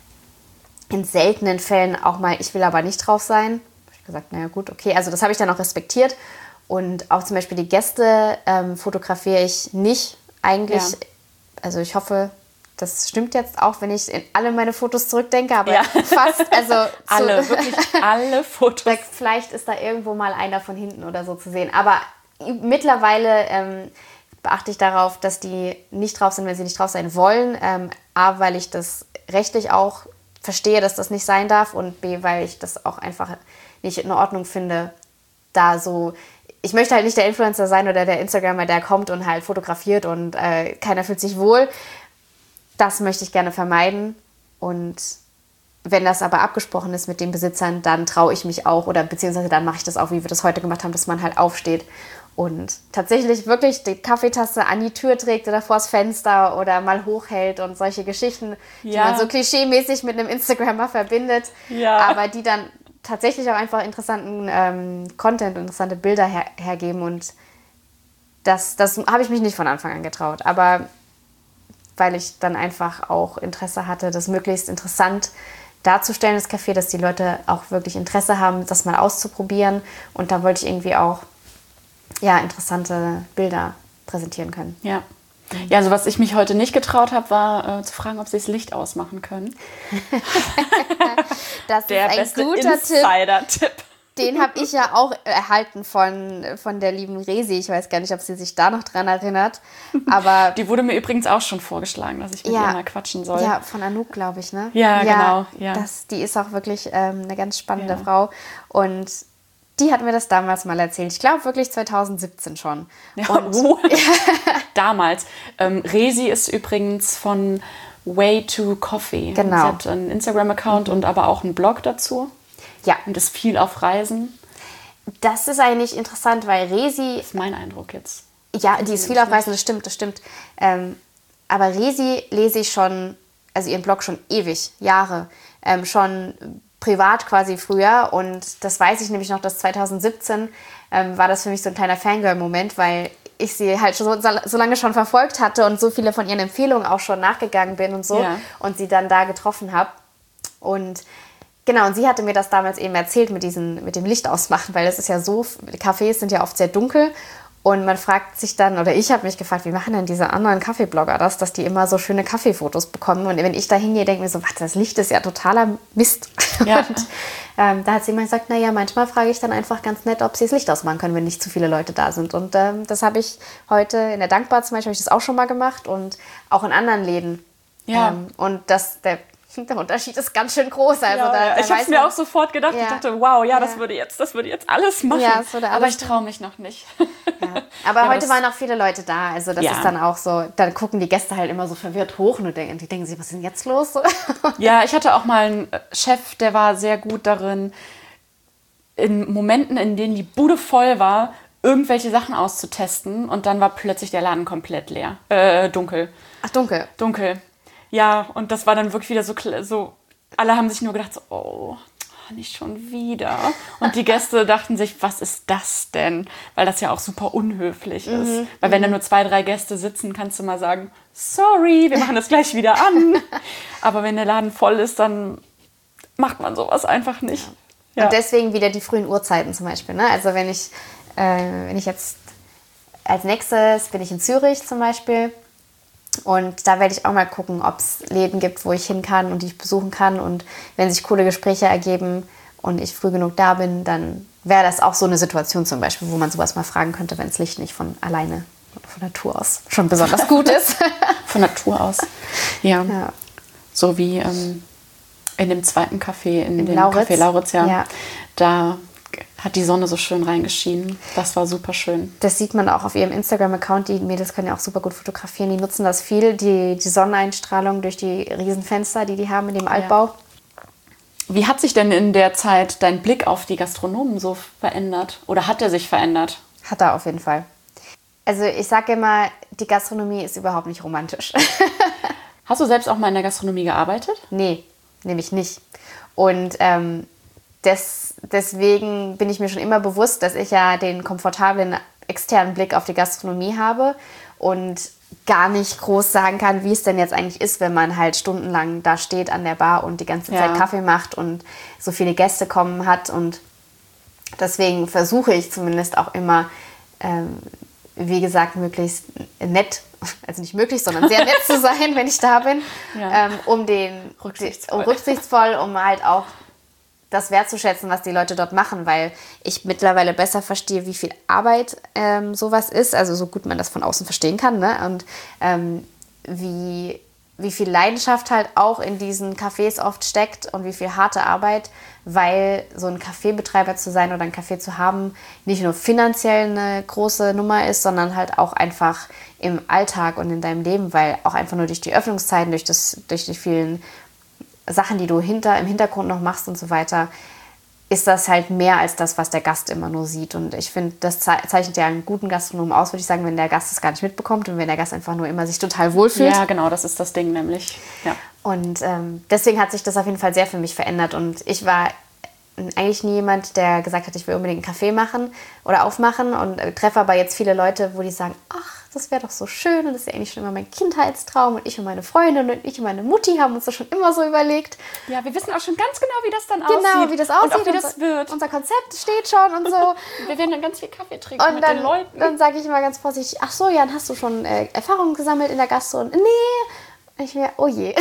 in seltenen Fällen auch mal, ich will aber nicht drauf sein. Habe ich gesagt, naja gut, okay, also das habe ich dann auch respektiert. Und auch zum Beispiel die Gäste ähm, fotografiere ich nicht eigentlich. Ja. Also ich hoffe, das stimmt jetzt auch, wenn ich in alle meine Fotos zurückdenke, aber ja. fast, also alle, so, wirklich alle Fotos. Vielleicht ist da irgendwo mal einer von hinten oder so zu sehen. Aber mittlerweile ähm, beachte ich darauf, dass die nicht drauf sind, wenn sie nicht drauf sein wollen. Ähm, A, weil ich das rechtlich auch verstehe, dass das nicht sein darf und B, weil ich das auch einfach nicht in Ordnung finde, da so... Ich möchte halt nicht der Influencer sein oder der Instagrammer, der kommt und halt fotografiert und äh, keiner fühlt sich wohl. Das möchte ich gerne vermeiden. Und wenn das aber abgesprochen ist mit den Besitzern, dann traue ich mich auch oder beziehungsweise dann mache ich das auch, wie wir das heute gemacht haben, dass man halt aufsteht und tatsächlich wirklich die Kaffeetasse an die Tür trägt oder vors Fenster oder mal hochhält und solche Geschichten, ja. die man so klischeemäßig mit einem Instagrammer verbindet, ja. aber die dann tatsächlich auch einfach interessanten ähm, Content, interessante Bilder her- hergeben und das, das habe ich mich nicht von Anfang an getraut, aber weil ich dann einfach auch Interesse hatte, das möglichst interessant darzustellen, das Café, dass die Leute auch wirklich Interesse haben, das mal auszuprobieren und da wollte ich irgendwie auch ja, interessante Bilder präsentieren können. Ja. Ja, also was ich mich heute nicht getraut habe, war äh, zu fragen, ob sie das Licht ausmachen können. Das Der ist ein beste guter Insider-Tipp. Den habe ich ja auch erhalten von, von der lieben Resi. Ich weiß gar nicht, ob sie sich da noch dran erinnert. Aber die wurde mir übrigens auch schon vorgeschlagen, dass ich mit ja, ihr mal quatschen soll. Ja, von Anouk, glaube ich, ne? Ja, ja genau. Ja. Das, die ist auch wirklich ähm, eine ganz spannende ja. Frau. Und die hat mir das damals mal erzählt. Ich glaube wirklich zwanzig siebzehn schon. Ja, und uh, damals. Ähm, Resi ist übrigens von Way to Coffee. Genau. Sie hat einen Instagram-Account mhm. und aber auch einen Blog dazu. Ja. Und ist viel auf Reisen. Das ist eigentlich interessant, weil Resi... Das ist mein Eindruck jetzt. Ja, die ist viel auf Reisen, das stimmt, das stimmt. Ähm, aber Resi lese ich schon also ihren Blog schon ewig, Jahre, ähm, schon privat quasi früher. Und das weiß ich nämlich noch, dass zwanzig siebzehn ähm, war das für mich so ein kleiner Fangirl-Moment, weil ich sie halt schon so, so lange schon verfolgt hatte und so viele von ihren Empfehlungen auch schon nachgegangen bin und so. Ja. Und sie dann da getroffen habe. Und genau, und sie hatte mir das damals eben erzählt mit, diesen, mit dem Licht ausmachen, weil es ist ja so, Cafés sind ja oft sehr dunkel. Und man fragt sich dann, oder ich habe mich gefragt, wie machen denn diese anderen Kaffeeblogger das, dass die immer so schöne Kaffeefotos bekommen. Und wenn ich da hingehe, denke ich mir so, was, das Licht ist ja totaler Mist. Ja. Und ähm, da hat sie immer gesagt, naja, manchmal frage ich dann einfach ganz nett, ob sie das Licht ausmachen können, wenn nicht zu viele Leute da sind. Und ähm, das habe ich heute in der Dankbar zum Beispiel, habe ich das auch schon mal gemacht und auch in anderen Läden. Ja. Ähm, und das, der Der Unterschied ist ganz schön groß. Also ja, da, ja. da Ich habe es mir auch sofort gedacht. Ja. Ich dachte, wow, ja, Ja. das würde jetzt, das würde jetzt alles machen. Ja, das würde alles aber ich traue mich noch nicht. Ja. Aber Ja, heute das- waren auch viele Leute da. Also das Ja. ist dann auch so, dann gucken die Gäste halt immer so verwirrt hoch und denken, die denken sich, was ist denn jetzt los? Ja, ich hatte auch mal einen Chef, der war sehr gut darin, in Momenten, in denen die Bude voll war, irgendwelche Sachen auszutesten. Und dann war plötzlich der Laden komplett leer. Äh, dunkel. Ach, dunkel. Dunkel. Ja, und das war dann wirklich wieder so, kl- so alle haben sich nur gedacht, so, oh, nicht schon wieder. Und die Gäste dachten sich, was ist das denn? Weil das ja auch super unhöflich ist. Weil wenn da nur zwei, drei Gäste sitzen, kannst du mal sagen, sorry, wir machen das gleich wieder an. Aber wenn der Laden voll ist, dann macht man sowas einfach nicht. Ja. Und deswegen wieder die frühen Uhrzeiten zum Beispiel. Ne? Also wenn ich, äh, wenn ich jetzt als nächstes bin ich in Zürich zum Beispiel und da werde ich auch mal gucken, ob es Läden gibt, wo ich hin kann und die ich besuchen kann. Und wenn sich coole Gespräche ergeben und ich früh genug da bin, dann wäre das auch so eine Situation zum Beispiel, wo man sowas mal fragen könnte, wenn das Licht nicht von alleine, von Natur aus schon besonders gut ist. Von Natur aus. Ja. Ja. So wie ähm, in dem zweiten Café, in, In dem Lauritz. Café Lauritz, ja. Ja. Da hat die Sonne so schön reingeschienen. Das war super schön. Das sieht man auch auf ihrem Instagram-Account. Die Mädels können ja auch super gut fotografieren. Die nutzen das viel, die, die Sonneneinstrahlung durch die Riesenfenster, die die haben in dem Altbau. Wie hat sich denn in der Zeit dein Blick auf die Gastronomen so verändert? Oder hat er sich verändert? Hat er auf jeden Fall. Also ich sage immer, die Gastronomie ist überhaupt nicht romantisch. Hast du selbst auch mal in der Gastronomie gearbeitet? Nee, nämlich nicht. Und ähm, des, deswegen bin ich mir schon immer bewusst, dass ich ja den komfortablen externen Blick auf die Gastronomie habe und gar nicht groß sagen kann, wie es denn jetzt eigentlich ist, wenn man halt stundenlang da steht an der Bar und die ganze Zeit Ja. Kaffee macht und so viele Gäste kommen hat. Und deswegen versuche ich zumindest auch immer, ähm, wie gesagt, möglichst nett, also nicht möglich, sondern sehr nett zu sein, wenn ich da bin, Ja. ähm, um den Rücksichtsvoll. um rücksichtsvoll, um halt auch das wertzuschätzen, was die Leute dort machen, weil ich mittlerweile besser verstehe, wie viel Arbeit ähm, sowas ist, also so gut man das von außen verstehen kann, ne? Und ähm, wie, wie viel Leidenschaft halt auch in diesen Cafés oft steckt und wie viel harte Arbeit, weil so ein Kaffeebetreiber zu sein oder ein Café zu haben nicht nur finanziell eine große Nummer ist, sondern halt auch einfach im Alltag und in deinem Leben, weil auch einfach nur durch die Öffnungszeiten, durch, das, durch die vielen Sachen, die du hinter, im Hintergrund noch machst und so weiter, ist das halt mehr als das, was der Gast immer nur sieht. Und ich finde, das ze- zeichnet ja einen guten Gastronomen aus, würde ich sagen, wenn der Gast es gar nicht mitbekommt und wenn der Gast einfach nur immer sich total wohlfühlt. Ja, genau, das ist das Ding nämlich. Ja. Und ähm, deswegen hat sich das auf jeden Fall sehr für mich verändert. Und ich war eigentlich nie jemand, der gesagt hat, ich will unbedingt einen Kaffee machen oder aufmachen. Und äh, treffe aber jetzt viele Leute, wo die sagen, ach, das wäre doch so schön. Und das ist ja eigentlich schon immer mein Kindheitstraum. Und ich und meine Freundin und ich und meine Mutti haben uns das schon immer so überlegt. Ja, wir wissen auch schon ganz genau, wie das dann aussieht. Genau, wie das aussieht. Und auch wie das unser, wird. Unser Konzept steht schon und so. Wir werden dann ganz viel Kaffee trinken Und mit dann, den Leuten. dann sage ich immer ganz vorsichtig, ach so, Jan, hast du schon äh, Erfahrungen gesammelt in der Gastro? Und nee. Und ich mir, oh je.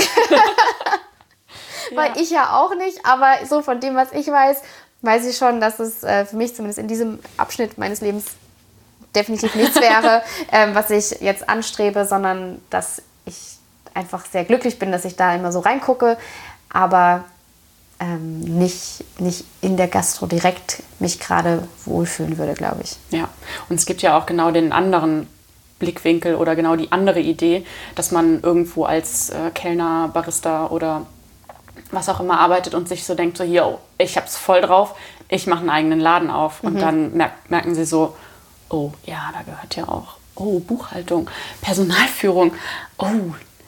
Weil ich ja auch nicht, aber so von dem, was ich weiß, weiß ich schon, dass es äh, für mich zumindest in diesem Abschnitt meines Lebens definitiv nichts wäre, ähm, was ich jetzt anstrebe, sondern dass ich einfach sehr glücklich bin, dass ich da immer so reingucke, aber ähm, nicht, nicht in der Gastro direkt mich gerade wohlfühlen würde, glaube ich. Ja, und es gibt ja auch genau den anderen Blickwinkel oder genau die andere Idee, dass man irgendwo als äh, Kellner, Barista oder was auch immer arbeitet und sich so denkt, so hier, oh, ich hab's voll drauf, ich mache einen eigenen Laden auf. Und dann mer- merken sie so, oh ja, da gehört ja auch, oh, Buchhaltung, Personalführung, oh,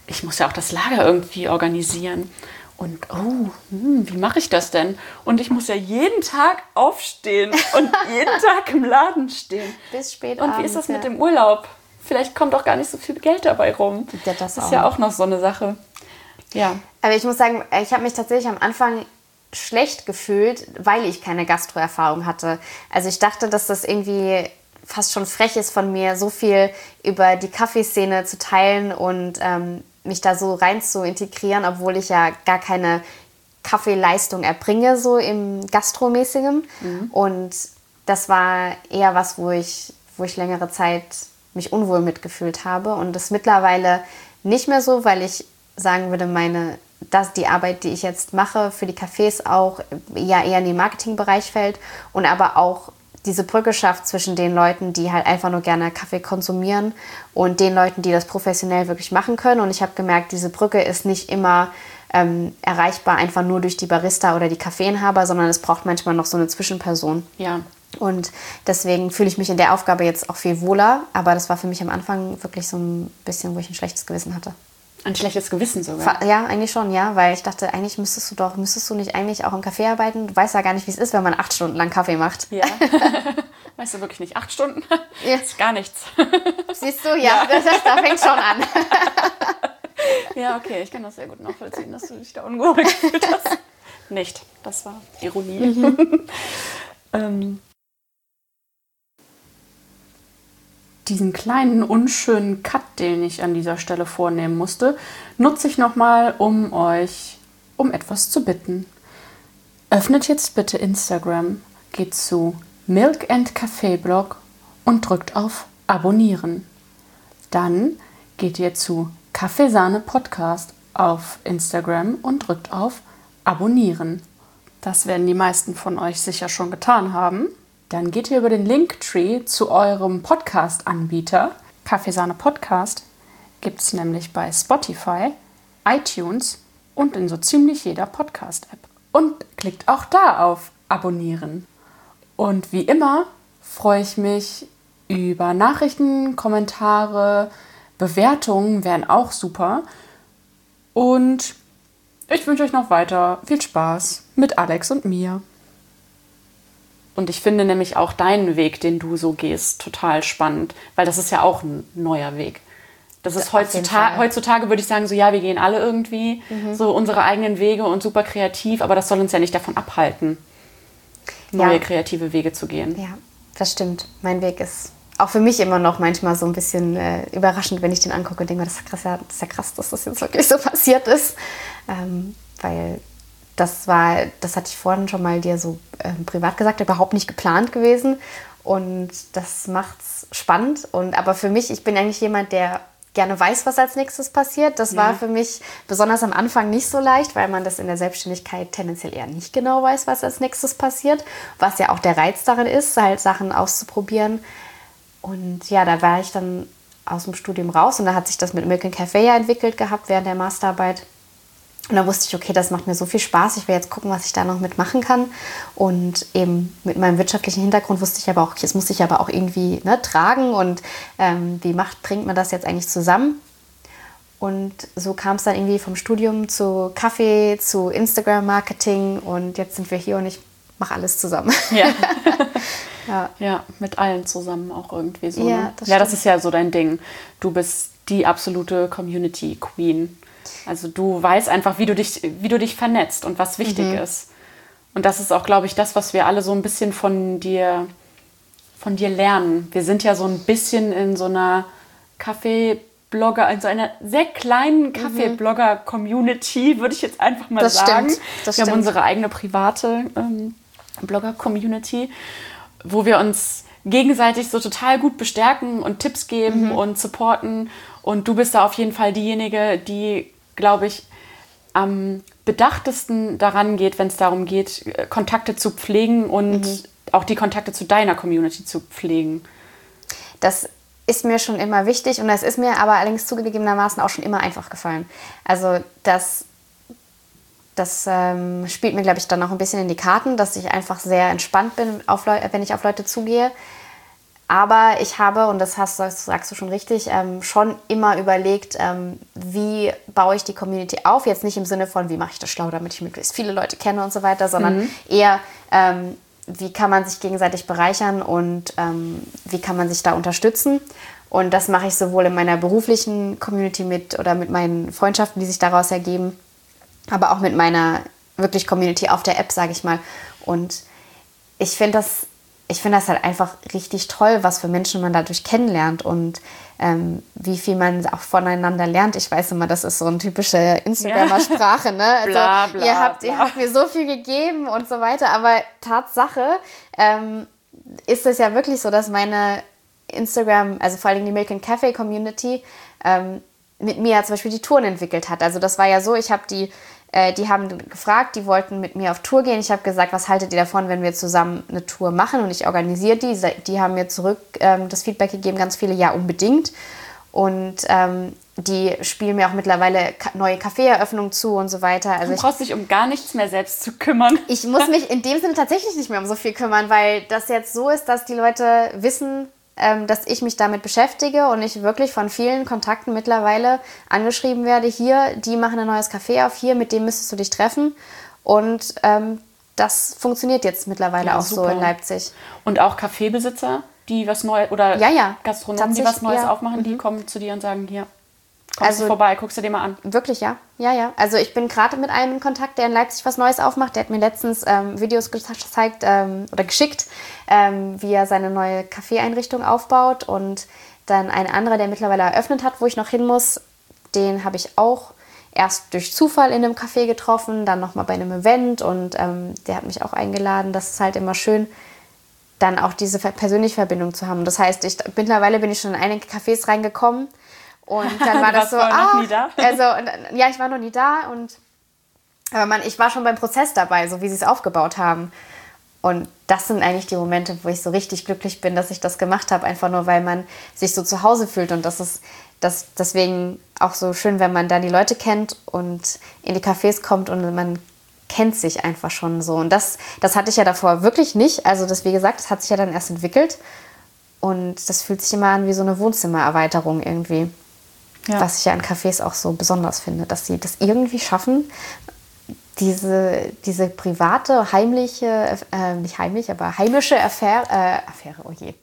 ich muss ja auch das Lager irgendwie organisieren. Und oh, hm, wie mache ich das denn? Und ich muss ja jeden Tag aufstehen und jeden Tag im Laden stehen. Bis spät Und wie ist abends, das mit ja. dem Urlaub? Vielleicht kommt auch gar nicht so viel Geld dabei rum. Ja, das das ist auch ja noch. auch noch so eine Sache. Ja. Aber ich muss sagen, ich habe mich tatsächlich am Anfang schlecht gefühlt, weil ich keine Gastroerfahrung hatte. Also ich dachte, dass das irgendwie fast schon frech ist von mir, so viel über die Kaffeeszene zu teilen und ähm, mich da so rein zu integrieren, obwohl ich ja gar keine Kaffeeleistung erbringe, so im Gastromäßigen. Mhm. Und das war eher was, wo ich, wo ich längere Zeit mich unwohl mitgefühlt habe. Und das mittlerweile nicht mehr so, weil ich sagen würde, meine, dass die Arbeit, die ich jetzt mache für die Cafés auch ja eher in den Marketingbereich fällt und aber auch diese Brücke schafft zwischen den Leuten, die halt einfach nur gerne Kaffee konsumieren und den Leuten, die das professionell wirklich machen können. Und ich habe gemerkt, diese Brücke ist nicht immer ähm, erreichbar einfach nur durch die Barista oder die Kaffeeinhaber, sondern es braucht manchmal noch so eine Zwischenperson. Ja. Und deswegen fühle ich mich in der Aufgabe jetzt auch viel wohler. Aber das war für mich am Anfang wirklich so ein bisschen, wo ich ein schlechtes Gewissen hatte. Ein schlechtes Gewissen sogar? Ja, eigentlich schon, ja. Weil ich dachte, eigentlich müsstest du doch, müsstest du nicht eigentlich auch im Café arbeiten? Du weißt ja gar nicht, wie es ist, wenn man acht Stunden lang Kaffee macht. Ja. Weißt du wirklich nicht? Acht Stunden? Ja. Das ist gar nichts. Siehst du? Ja, ja. Das, das, da fängt schon an. Ja, okay, ich kann das sehr gut nachvollziehen, dass du dich da unwohl gefühlt hast. Nicht, das war Ironie. Mhm. ähm. Diesen kleinen, unschönen Cut, den ich an dieser Stelle vornehmen musste, nutze ich nochmal, um euch um etwas zu bitten. Öffnet jetzt bitte Instagram, geht zu Milk and Café Blog und drückt auf Abonnieren. Dann geht ihr zu Kaffeesahne Podcast auf Instagram und drückt auf Abonnieren. Das werden die meisten von euch sicher schon getan haben. Dann geht ihr über den Linktree zu eurem Podcast-Anbieter. Kaffeesahne Podcast gibt es nämlich bei Spotify, iTunes und in so ziemlich jeder Podcast-App. Und klickt auch da auf Abonnieren. Und wie immer freue ich mich über Nachrichten, Kommentare, Bewertungen wären auch super. Und ich wünsche euch noch weiter viel Spaß mit Alex und mir. Und ich finde nämlich auch deinen Weg, den du so gehst, total spannend, weil das ist ja auch ein neuer Weg. Das ist heutzutage, heutzutage würde ich sagen, so ja, wir gehen alle irgendwie mhm. so unsere eigenen Wege und super kreativ, aber das soll uns ja nicht davon abhalten, neue ja. kreative Wege zu gehen. Ja, das stimmt. Mein Weg ist auch für mich immer noch manchmal so ein bisschen äh, überraschend, wenn ich den angucke und denke, das ist, krass, das ist ja krass, dass das jetzt wirklich so passiert ist, ähm, weil das war, das hatte ich vorhin schon mal dir so äh, privat gesagt, überhaupt nicht geplant gewesen und das macht's spannend. Und aber für mich, ich bin eigentlich jemand, der gerne weiß, was als nächstes passiert. Das ja. war für mich besonders am Anfang nicht so leicht, weil man das in der Selbstständigkeit tendenziell eher nicht genau weiß, was als nächstes passiert, was ja auch der Reiz darin ist, halt Sachen auszuprobieren. Und ja, da war ich dann aus dem Studium raus und da hat sich das mit Milk and Café ja entwickelt gehabt während der Masterarbeit. Und da wusste ich, okay, das macht mir so viel Spaß, ich will jetzt gucken, was ich da noch mitmachen kann. Und eben mit meinem wirtschaftlichen Hintergrund wusste ich aber auch, jetzt muss ich aber auch irgendwie ne, tragen und ähm, wie macht, bringt man das jetzt eigentlich zusammen? Und so kam es dann irgendwie vom Studium zu Kaffee, zu Instagram-Marketing und jetzt sind wir hier und ich mache alles zusammen. Ja. ja. ja, mit allen zusammen auch irgendwie so. Ja, ne? das ja, das ist ja so dein Ding. Du bist die absolute Community-Queen. Also du weißt einfach, wie du dich, wie du dich vernetzt und was wichtig mhm. ist. Und das ist auch, glaube ich, das, was wir alle so ein bisschen von dir, von dir lernen. Wir sind ja so ein bisschen in so einer Kaffee-Blogger, in so einer sehr kleinen Kaffee-Blogger-Community, würde ich jetzt einfach mal das sagen. Stimmt. Das wir stimmt. haben unsere eigene private ähm, Blogger-Community, wo wir uns gegenseitig so total gut bestärken und Tipps geben mhm. und supporten. Und du bist da auf jeden Fall diejenige, die, glaube ich, am bedachtesten daran geht, wenn es darum geht, Kontakte zu pflegen und mhm. auch die Kontakte zu deiner Community zu pflegen. Das ist mir schon immer wichtig und das ist mir aber allerdings zugegebenermaßen auch schon immer einfach gefallen. Also das, das ähm, spielt mir, glaube ich, dann auch ein bisschen in die Karten, dass ich einfach sehr entspannt bin, auf Leu- wenn ich auf Leute zugehe. Aber ich habe, und das, hast, das sagst du schon richtig, ähm, schon immer überlegt, ähm, wie baue ich die Community auf. Jetzt nicht im Sinne von, wie mache ich das schlau, damit ich möglichst viele Leute kenne und so weiter, sondern mhm. eher, ähm, wie kann man sich gegenseitig bereichern und ähm, wie kann man sich da unterstützen. Und das mache ich sowohl in meiner beruflichen Community mit oder mit meinen Freundschaften, die sich daraus ergeben, aber auch mit meiner wirklich Community auf der App, sage ich mal. Und ich finde das, ich finde das halt einfach richtig toll, was für Menschen man dadurch kennenlernt und ähm, wie viel man auch voneinander lernt. Ich weiß immer, das ist so eine typische Instagramer-Sprache, ne? Also, bla, bla, ihr, habt, bla. ihr habt mir so viel gegeben und so weiter, aber Tatsache ähm, ist es ja wirklich so, dass meine Instagram, also vor allem die Milk and Cafe Community, ähm, mit mir ja zum Beispiel die Touren entwickelt hat. Also das war ja so, ich habe die Äh, die haben gefragt, die wollten mit mir auf Tour gehen. Ich habe gesagt, was haltet ihr davon, wenn wir zusammen eine Tour machen? Und ich organisiere die. Die haben mir zurück ähm, das Feedback gegeben, ganz viele, ja, unbedingt. Und ähm, die spielen mir auch mittlerweile ka- neue Kaffeeeröffnungen zu und so weiter. Also du brauchst dich um gar nichts mehr selbst zu kümmern. Ich muss mich in dem Sinne tatsächlich nicht mehr um so viel kümmern, weil das jetzt so ist, dass die Leute wissen, dass ich mich damit beschäftige und ich wirklich von vielen Kontakten mittlerweile angeschrieben werde, hier, die machen ein neues Café auf, hier, mit dem müsstest du dich treffen. Und ähm, das funktioniert jetzt mittlerweile ja, auch super. so in Leipzig. Und auch Kaffeebesitzer, die was Neues, oder ja, ja. Gastronomen, die was Neues ja. aufmachen, mhm. die kommen zu dir und sagen, hier, kommst also, du vorbei, guckst du dir mal an. Wirklich, ja. Ja, ja. Also ich bin gerade mit einem in Kontakt, der in Leipzig was Neues aufmacht. Der hat mir letztens ähm, Videos gezeigt ähm, oder geschickt, ähm, wie er seine neue Kaffeeeinrichtung aufbaut. Und dann ein anderer, der mittlerweile eröffnet hat, wo ich noch hin muss, den habe ich auch erst durch Zufall in einem Café getroffen, dann nochmal bei einem Event und ähm, der hat mich auch eingeladen. Das ist halt immer schön, dann auch diese persönliche Verbindung zu haben. Das heißt, ich, mittlerweile bin ich schon in einige Cafés reingekommen. Und dann war das so, ah, noch nie da? also ja, ich war noch nie da und aber man, ich war schon beim Prozess dabei, so wie sie es aufgebaut haben. Und das sind eigentlich die Momente, wo ich so richtig glücklich bin, dass ich das gemacht habe, einfach nur, weil man sich so zu Hause fühlt und das ist das deswegen auch so schön, wenn man da die Leute kennt und in die Cafés kommt und man kennt sich einfach schon so. Und das, das hatte ich ja davor wirklich nicht. Also das, wie gesagt, das hat sich ja dann erst entwickelt und das fühlt sich immer an wie so eine Wohnzimmererweiterung irgendwie. Ja. Was ich ja an Cafés auch so besonders finde, dass sie das irgendwie schaffen, diese, diese private, heimliche, äh, nicht heimlich, aber heimische Affäre, äh, Affäre, oh je.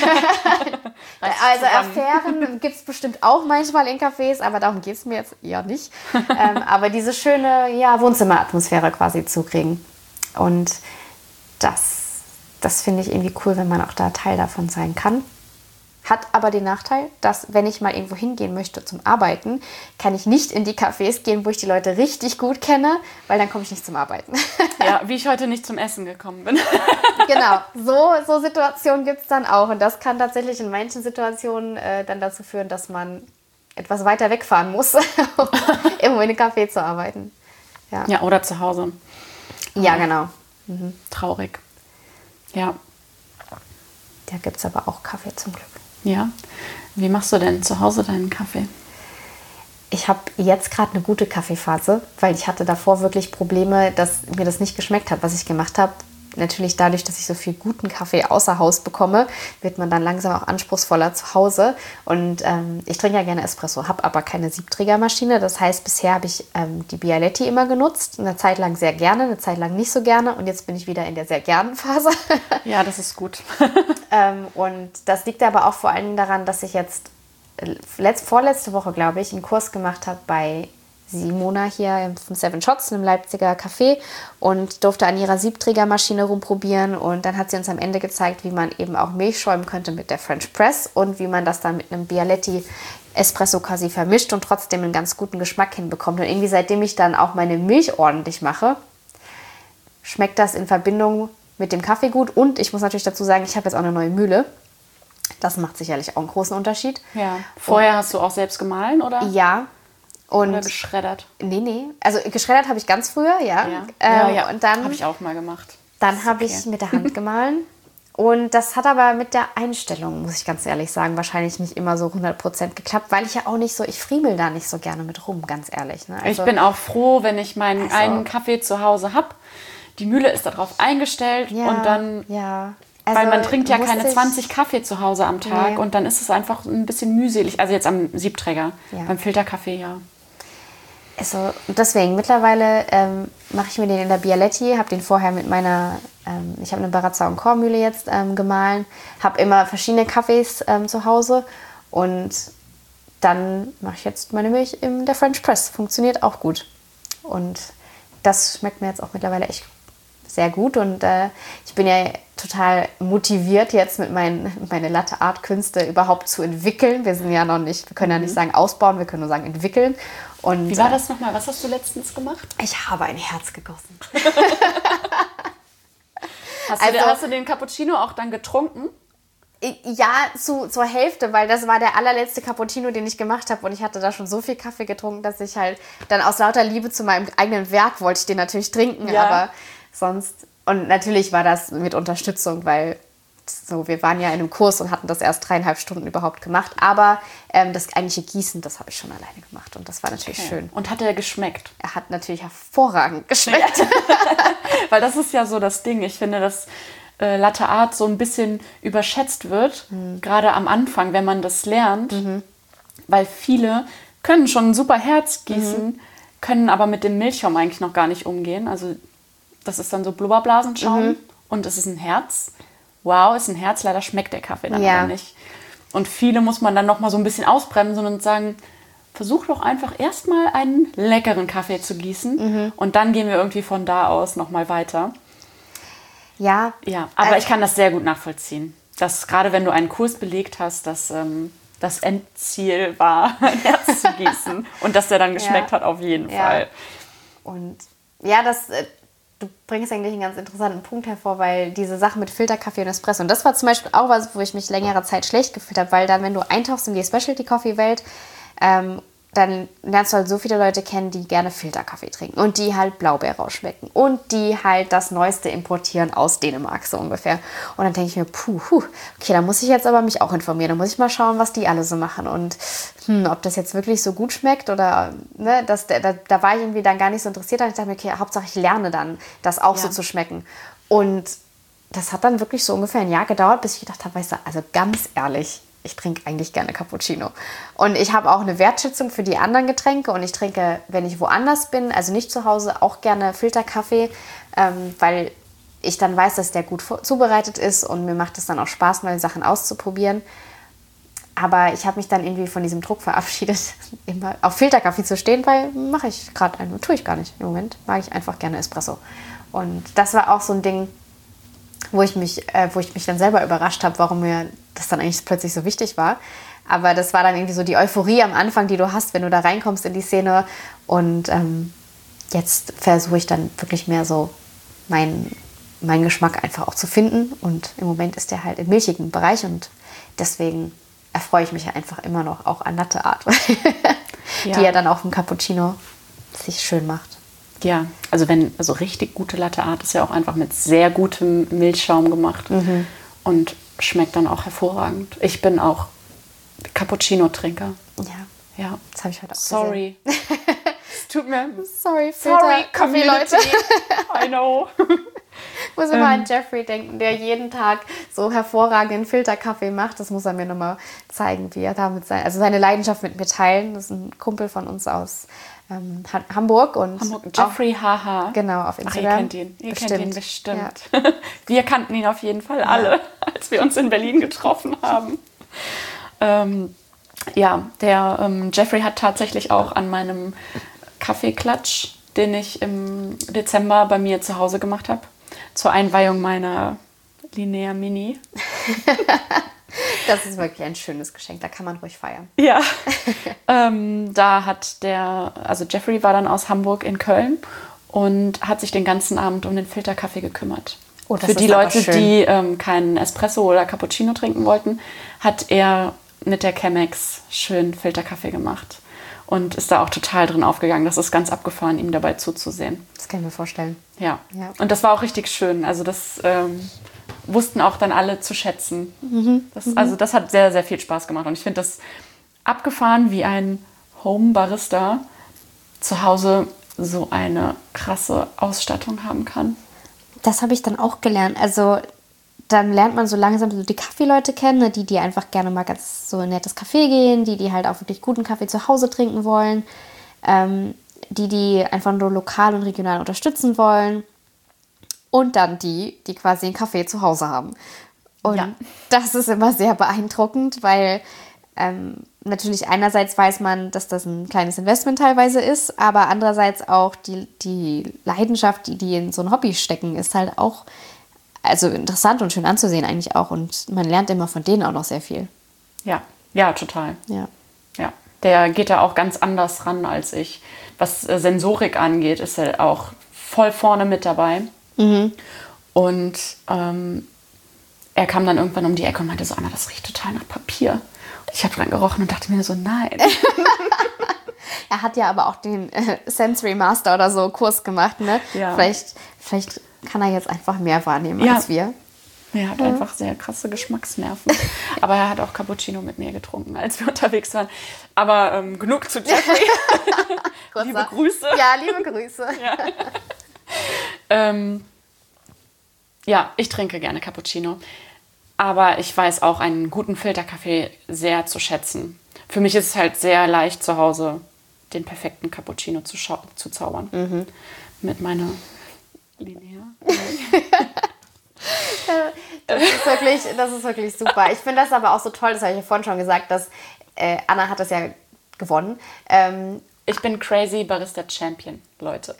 Also Affären gibt es bestimmt auch manchmal in Cafés, aber darum geht es mir jetzt eher nicht. ähm, aber diese schöne ja, Wohnzimmeratmosphäre quasi zu kriegen. Und das, das finde ich irgendwie cool, wenn man auch da Teil davon sein kann. Hat aber den Nachteil, dass wenn ich mal irgendwo hingehen möchte zum Arbeiten, kann ich nicht in die Cafés gehen, wo ich die Leute richtig gut kenne, weil dann komme ich nicht zum Arbeiten. Ja, wie ich heute nicht zum Essen gekommen bin. Genau, so, so Situationen gibt es dann auch. Und das kann tatsächlich in manchen Situationen äh, dann dazu führen, dass man etwas weiter wegfahren muss, um irgendwo in einem Café zu arbeiten. Ja, ja oder zu Hause. Ja, genau. Mhm. Traurig. Ja. Da gibt es aber auch Kaffee zum Glück. Ja. Wie machst du denn zu Hause deinen Kaffee? Ich habe jetzt gerade eine gute Kaffeephase, weil ich hatte davor wirklich Probleme, dass mir das nicht geschmeckt hat, was ich gemacht habe. Natürlich dadurch, dass ich so viel guten Kaffee außer Haus bekomme, wird man dann langsam auch anspruchsvoller zu Hause. Und ähm, ich trinke ja gerne Espresso, habe aber keine Siebträgermaschine. Das heißt, bisher habe ich ähm, die Bialetti immer genutzt. Eine Zeit lang sehr gerne, eine Zeit lang nicht so gerne. Und jetzt bin ich wieder in der sehr gernen Phase. Ja, das ist gut. ähm, und das liegt aber auch vor allem daran, dass ich jetzt letzt, vorletzte Woche, glaube ich, einen Kurs gemacht habe bei Simona hier vom Seven Shots, einem Leipziger Café und durfte an ihrer Siebträgermaschine rumprobieren und dann hat sie uns am Ende gezeigt, wie man eben auch Milch schäumen könnte mit der French Press und wie man das dann mit einem Bialetti Espresso quasi vermischt und trotzdem einen ganz guten Geschmack hinbekommt. Und irgendwie seitdem ich dann auch meine Milch ordentlich mache, schmeckt das in Verbindung mit dem Kaffee gut und ich muss natürlich dazu sagen, ich habe jetzt auch eine neue Mühle. Das macht sicherlich auch einen großen Unterschied. Ja. Vorher und, hast du auch selbst gemahlen, oder? Ja. Und oder geschreddert? Nee, nee. Also geschreddert habe ich ganz früher, ja. Ja, ähm, ja, ja. Und dann habe ich auch mal gemacht. Dann habe okay. ich mit der Hand gemahlen. Und das hat aber mit der Einstellung, muss ich ganz ehrlich sagen, wahrscheinlich nicht immer so hundert Prozent geklappt, weil ich ja auch nicht so, ich friemel da nicht so gerne mit rum, ganz ehrlich. Ne? Also, ich bin auch froh, wenn ich meinen also, einen Kaffee zu Hause habe. Die Mühle ist darauf eingestellt ja, und dann ja. Also Weil man trinkt ja musste keine ich- zwanzig Kaffee zu Hause am Tag Nee. und dann ist es einfach ein bisschen mühselig. Also jetzt am Siebträger, Ja. beim Filterkaffee, ja. Also deswegen, mittlerweile ähm, mache ich mir den in der Bialetti, habe den vorher mit meiner, ähm, ich habe eine Barazza- und Kornmühle jetzt ähm, gemahlen, habe immer verschiedene Kaffees ähm, zu Hause und dann mache ich jetzt meine Milch in der French Press. Funktioniert auch gut. Und das schmeckt mir jetzt auch mittlerweile echt sehr gut und äh, ich bin ja total motiviert jetzt mit meinen meine Latte Art Künste überhaupt zu entwickeln. Wir sind ja noch nicht, wir können ja nicht sagen ausbauen, wir können nur sagen entwickeln. Und Wie war das nochmal? Was hast du letztens gemacht? ich habe ein Herz gegossen. Hast, Also- du, hast du den Cappuccino auch dann getrunken? Ja, zu, zur Hälfte, weil das war der allerletzte Cappuccino, den ich gemacht habe und ich hatte da schon so viel Kaffee getrunken, dass ich halt dann aus lauter Liebe zu meinem eigenen Werk wollte ich den natürlich trinken, Ja. aber sonst, und natürlich war das mit Unterstützung, weil so, wir waren ja in einem Kurs und hatten das erst dreieinhalb Stunden überhaupt gemacht, aber ähm, das eigentliche Gießen, das habe ich schon alleine gemacht und das war natürlich schön. Und hat er geschmeckt? Er hat natürlich hervorragend geschmeckt. Weil das ist ja so das Ding. Ich finde, dass äh, Latte Art so ein bisschen überschätzt wird, Mhm. gerade am Anfang, wenn man das lernt. Weil viele können schon ein super Herz gießen, Mhm. können aber mit dem Milchschaum eigentlich noch gar nicht umgehen. Also das ist dann so Blubberblasenschaum Mhm. und es ist ein Herz. Wow, ist ein Herz, leider schmeckt der Kaffee dann Ja. aber nicht. Und viele muss man dann noch mal so ein bisschen ausbremsen und sagen, versuch doch einfach erstmal einen leckeren Kaffee zu gießen Mhm. und dann gehen wir irgendwie von da aus noch mal weiter. Ja, Ja, aber Also- ich kann das sehr gut nachvollziehen. Dass gerade wenn du einen Kurs belegt hast, dass ähm, das Endziel war, ein Herz zu gießen und dass der dann geschmeckt Ja. hat, auf jeden Ja. Fall. Und ja, das, äh, du bringst eigentlich einen ganz interessanten Punkt hervor, weil diese Sache mit Filterkaffee und Espresso, und das war zum Beispiel auch was, wo ich mich längere Zeit schlecht gefühlt habe, weil dann, wenn du eintauchst in die Specialty-Coffee-Welt, ähm, dann lernst du halt so viele Leute kennen, die gerne Filterkaffee trinken und die halt Blaubeer rausschmecken und die halt das Neueste importieren aus Dänemark, so ungefähr. Und dann denke ich mir, puh, puh, okay, da muss ich jetzt aber mich auch informieren, da muss ich mal schauen, was die alle so machen und hm, ob das jetzt wirklich so gut schmeckt oder, ne, das, da, da war ich irgendwie dann gar nicht so interessiert. Und ich dachte mir, okay, Hauptsache ich lerne dann, das auch Ja. so zu schmecken. Und das hat dann wirklich so ungefähr ein Jahr gedauert, bis ich gedacht habe, weißt du, also ganz ehrlich, ich trinke eigentlich gerne Cappuccino. Und ich habe auch eine Wertschätzung für die anderen Getränke und ich trinke, wenn ich woanders bin, also nicht zu Hause, auch gerne Filterkaffee, ähm, weil ich dann weiß, dass der gut vor- zubereitet ist und mir macht es dann auch Spaß, neue Sachen auszuprobieren. Aber ich habe mich dann irgendwie von diesem Druck verabschiedet, immer auf Filterkaffee zu stehen, weil mache ich gerade einen, tue ich gar nicht. Im Moment mag ich einfach gerne Espresso. Und das war auch so ein Ding, wo ich mich, äh, wo ich mich dann selber überrascht habe, warum mir das dann eigentlich plötzlich so wichtig war. Aber das war dann irgendwie so die Euphorie am Anfang, die du hast, wenn du da reinkommst in die Szene. Und ähm, jetzt versuche ich dann wirklich mehr so meinen meinen Geschmack einfach auch zu finden. Und im Moment ist der halt im milchigen Bereich und deswegen erfreue ich mich ja einfach immer noch auch an Latte Art, Ja. die ja dann auch im Cappuccino sich schön macht. Ja, also wenn, also richtig gute Latte Art ist ja auch einfach mit sehr gutem Milchschaum gemacht und schmeckt dann auch hervorragend. Ich bin auch Cappuccino-Trinker. Ja, Ja. das habe ich heute auch Sorry. Es tut mir. gesehen. Sorry, Sorry, Kaffee-Leute. Community. I know. Ich muss immer an Jeffrey denken, der jeden Tag so hervorragenden Filterkaffee macht. Das muss er mir nochmal zeigen, wie er damit sein, also seine Leidenschaft mit mir teilen. Das ist ein Kumpel von uns aus ähm, Ha- Hamburg und Hamburg. Jeffrey H H. Auch, genau, auf Ach, Instagram. ihr kennt ihn. Ihr kennt ihn bestimmt. Ja. Wir kannten ihn auf jeden Fall alle, als wir uns in Berlin getroffen haben. Ähm, ja, der ähm, Jeffrey hat tatsächlich auch an meinem Kaffeeklatsch, den ich im Dezember bei mir zu Hause gemacht habe, zur Einweihung meiner Linnea Mini. Das ist wirklich ein schönes Geschenk, da kann man ruhig feiern. Ja, ähm, da hat der, also Jeffrey war dann aus Hamburg in Köln und hat sich den ganzen Abend um den Filterkaffee gekümmert. Oh, das Für ist die aber Leute, schön. die ähm, keinen Espresso oder Cappuccino trinken wollten, hat er mit der Chemex schön Filterkaffee gemacht und ist da auch total drin aufgegangen. Das ist ganz abgefahren, ihm dabei zuzusehen. Das kann ich mir vorstellen. Ja, Ja. und das war auch richtig schön. Also das ähm, wussten auch dann alle zu schätzen. Das, also das hat sehr, sehr viel Spaß gemacht. Und ich finde das abgefahren, wie ein Home-Barista zu Hause so eine krasse Ausstattung haben kann. Das habe ich dann auch gelernt. Also dann lernt man so langsam so die Kaffeeleute kennen, ne? Die, die einfach gerne mal ganz so ein nettes Kaffee gehen, die, die halt auch wirklich guten Kaffee zu Hause trinken wollen, ähm, die, die einfach nur lokal und regional unterstützen wollen und dann die, die quasi einen Kaffee zu Hause haben. Und ja. Das ist immer sehr beeindruckend, weil ähm, natürlich einerseits weiß man, dass das ein kleines Investment teilweise ist, aber andererseits auch die, die Leidenschaft, die die in so ein Hobby stecken, ist halt auch also interessant und schön anzusehen eigentlich auch. Und man lernt immer von denen auch noch sehr viel. Ja, ja, total. Ja. Ja, der geht da auch ganz anders ran als ich. Was äh, Sensorik angeht, ist er auch voll vorne mit dabei. Mhm. Und ähm, er kam dann irgendwann um die Ecke und meinte so, Anna, das riecht total nach Papier. Und ich habe dran gerochen und dachte mir so, nein. Er hat ja aber auch den äh, Sensory Master oder so Kurs gemacht, ne? Ja. Vielleicht, vielleicht kann er jetzt einfach mehr wahrnehmen ja. als wir. Er hat ja. einfach sehr krasse Geschmacksnerven. Aber er hat auch Cappuccino mit mir getrunken, als wir unterwegs waren. Aber ähm, genug zu Jeffrey. Liebe Grüße. Ja, liebe Grüße. ja. ähm, ja, ich trinke gerne Cappuccino. Aber ich weiß auch einen guten Filterkaffee sehr zu schätzen. Für mich ist es halt sehr leicht, zu Hause den perfekten Cappuccino zu, schau- zu zaubern. Mhm. Mit meiner Linnea. Das ist wirklich, das ist wirklich super. Ich finde das aber auch so toll, das habe ich ja vorhin schon gesagt, dass äh, Anna hat das ja gewonnen. Ähm, ich bin Crazy Barista Champion, Leute.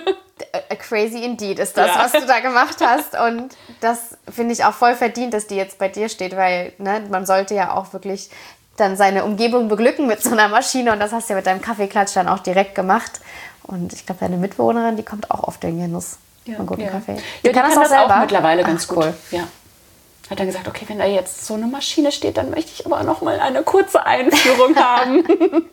Crazy indeed ist das, ja. was du da gemacht hast. Und das finde ich auch voll verdient, dass die jetzt bei dir steht, weil ne, man sollte ja auch wirklich dann seine Umgebung beglücken mit so einer Maschine. Und das hast du ja mit deinem Kaffeeklatsch dann auch direkt gemacht. Und ich glaube, deine Mitbewohnerin, die kommt auch auf den Genuss ja, von guten ja. Kaffee. Die, die kann, kann das, das auch mittlerweile ganz Ach, gut. Cool. Ja. Hat dann gesagt, okay, wenn da jetzt so eine Maschine steht, dann möchte ich aber noch mal eine kurze Einführung haben.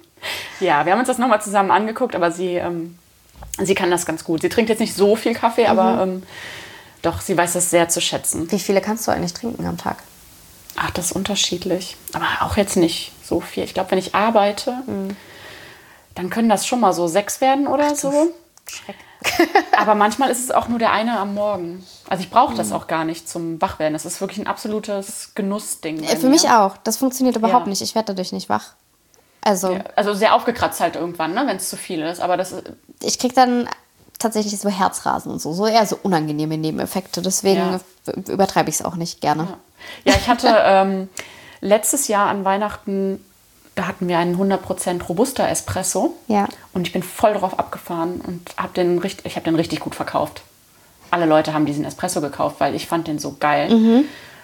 Ja, wir haben uns das noch mal zusammen angeguckt, aber sie, ähm, sie kann das ganz gut. Sie trinkt jetzt nicht so viel Kaffee, mhm. aber ähm, doch, sie weiß das sehr zu schätzen. Wie viele kannst du eigentlich trinken am Tag? Ach, das ist unterschiedlich. Aber auch jetzt nicht so viel. Ich glaube, wenn ich arbeite, mhm. dann können das schon mal so sechs werden oder Ach, so. Schreck. Aber manchmal ist es auch nur der eine am Morgen. Also ich brauche das auch gar nicht zum Wachwerden. Das ist wirklich ein absolutes Genussding. Für mir. mich auch. Das funktioniert überhaupt ja. nicht. Ich werde dadurch nicht wach. Also, ja, also sehr aufgekratzt halt irgendwann, ne, wenn es zu viel ist. Aber das ist ich kriege dann tatsächlich so Herzrasen und so. So eher so unangenehme Nebeneffekte. Deswegen ja. übertreibe ich es auch nicht gerne. Ja, ja ich hatte ähm, letztes Jahr an Weihnachten, da hatten wir einen hundert Prozent Robusta Espresso. Ja. Und ich bin voll drauf abgefahren und habe den, ich hab den richtig gut verkauft. Alle Leute haben diesen Espresso gekauft, weil ich fand den so geil. Mhm.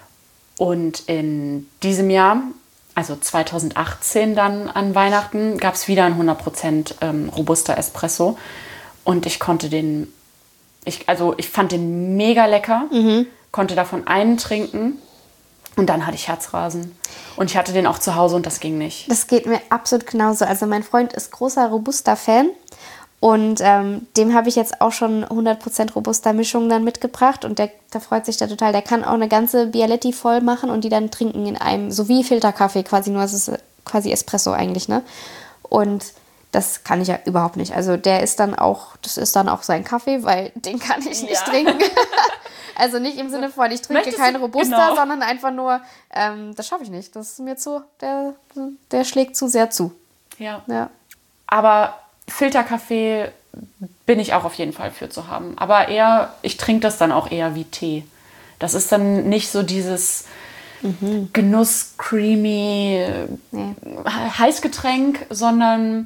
Und in diesem Jahr, also zwanzig achtzehn dann an Weihnachten, gab es wieder einen hundert Prozent ähm, Robusta Espresso. Und ich konnte den, ich, also ich fand den mega lecker, mhm. konnte davon einen trinken. Und dann hatte ich Herzrasen. Und ich hatte den auch zu Hause und das ging nicht. Das geht mir absolut genauso. Also mein Freund ist großer Robusta-Fan. Und ähm, dem habe ich jetzt auch schon hundert Prozent Robusta-Mischungen dann mitgebracht. Und der, der freut sich da total. Der kann auch eine ganze Bialetti voll machen und die dann trinken in einem, so wie Filterkaffee quasi, nur es ist quasi Espresso eigentlich, ne? Und das kann ich ja überhaupt nicht. Also der ist dann auch, das ist dann auch sein Kaffee, weil den kann ich nicht ja. trinken. Also nicht im Sinne von, ich trinke Möchtest keinen du- Robusta, genau. sondern einfach nur, ähm, das schaffe ich nicht. Das ist mir zu, der, der schlägt zu sehr zu. Ja. Ja. Aber Filterkaffee bin ich auch auf jeden Fall für zu haben. Aber eher, ich trinke das dann auch eher wie Tee. Das ist dann nicht so dieses Mhm. Genuss, creamy Nee. Heißgetränk, sondern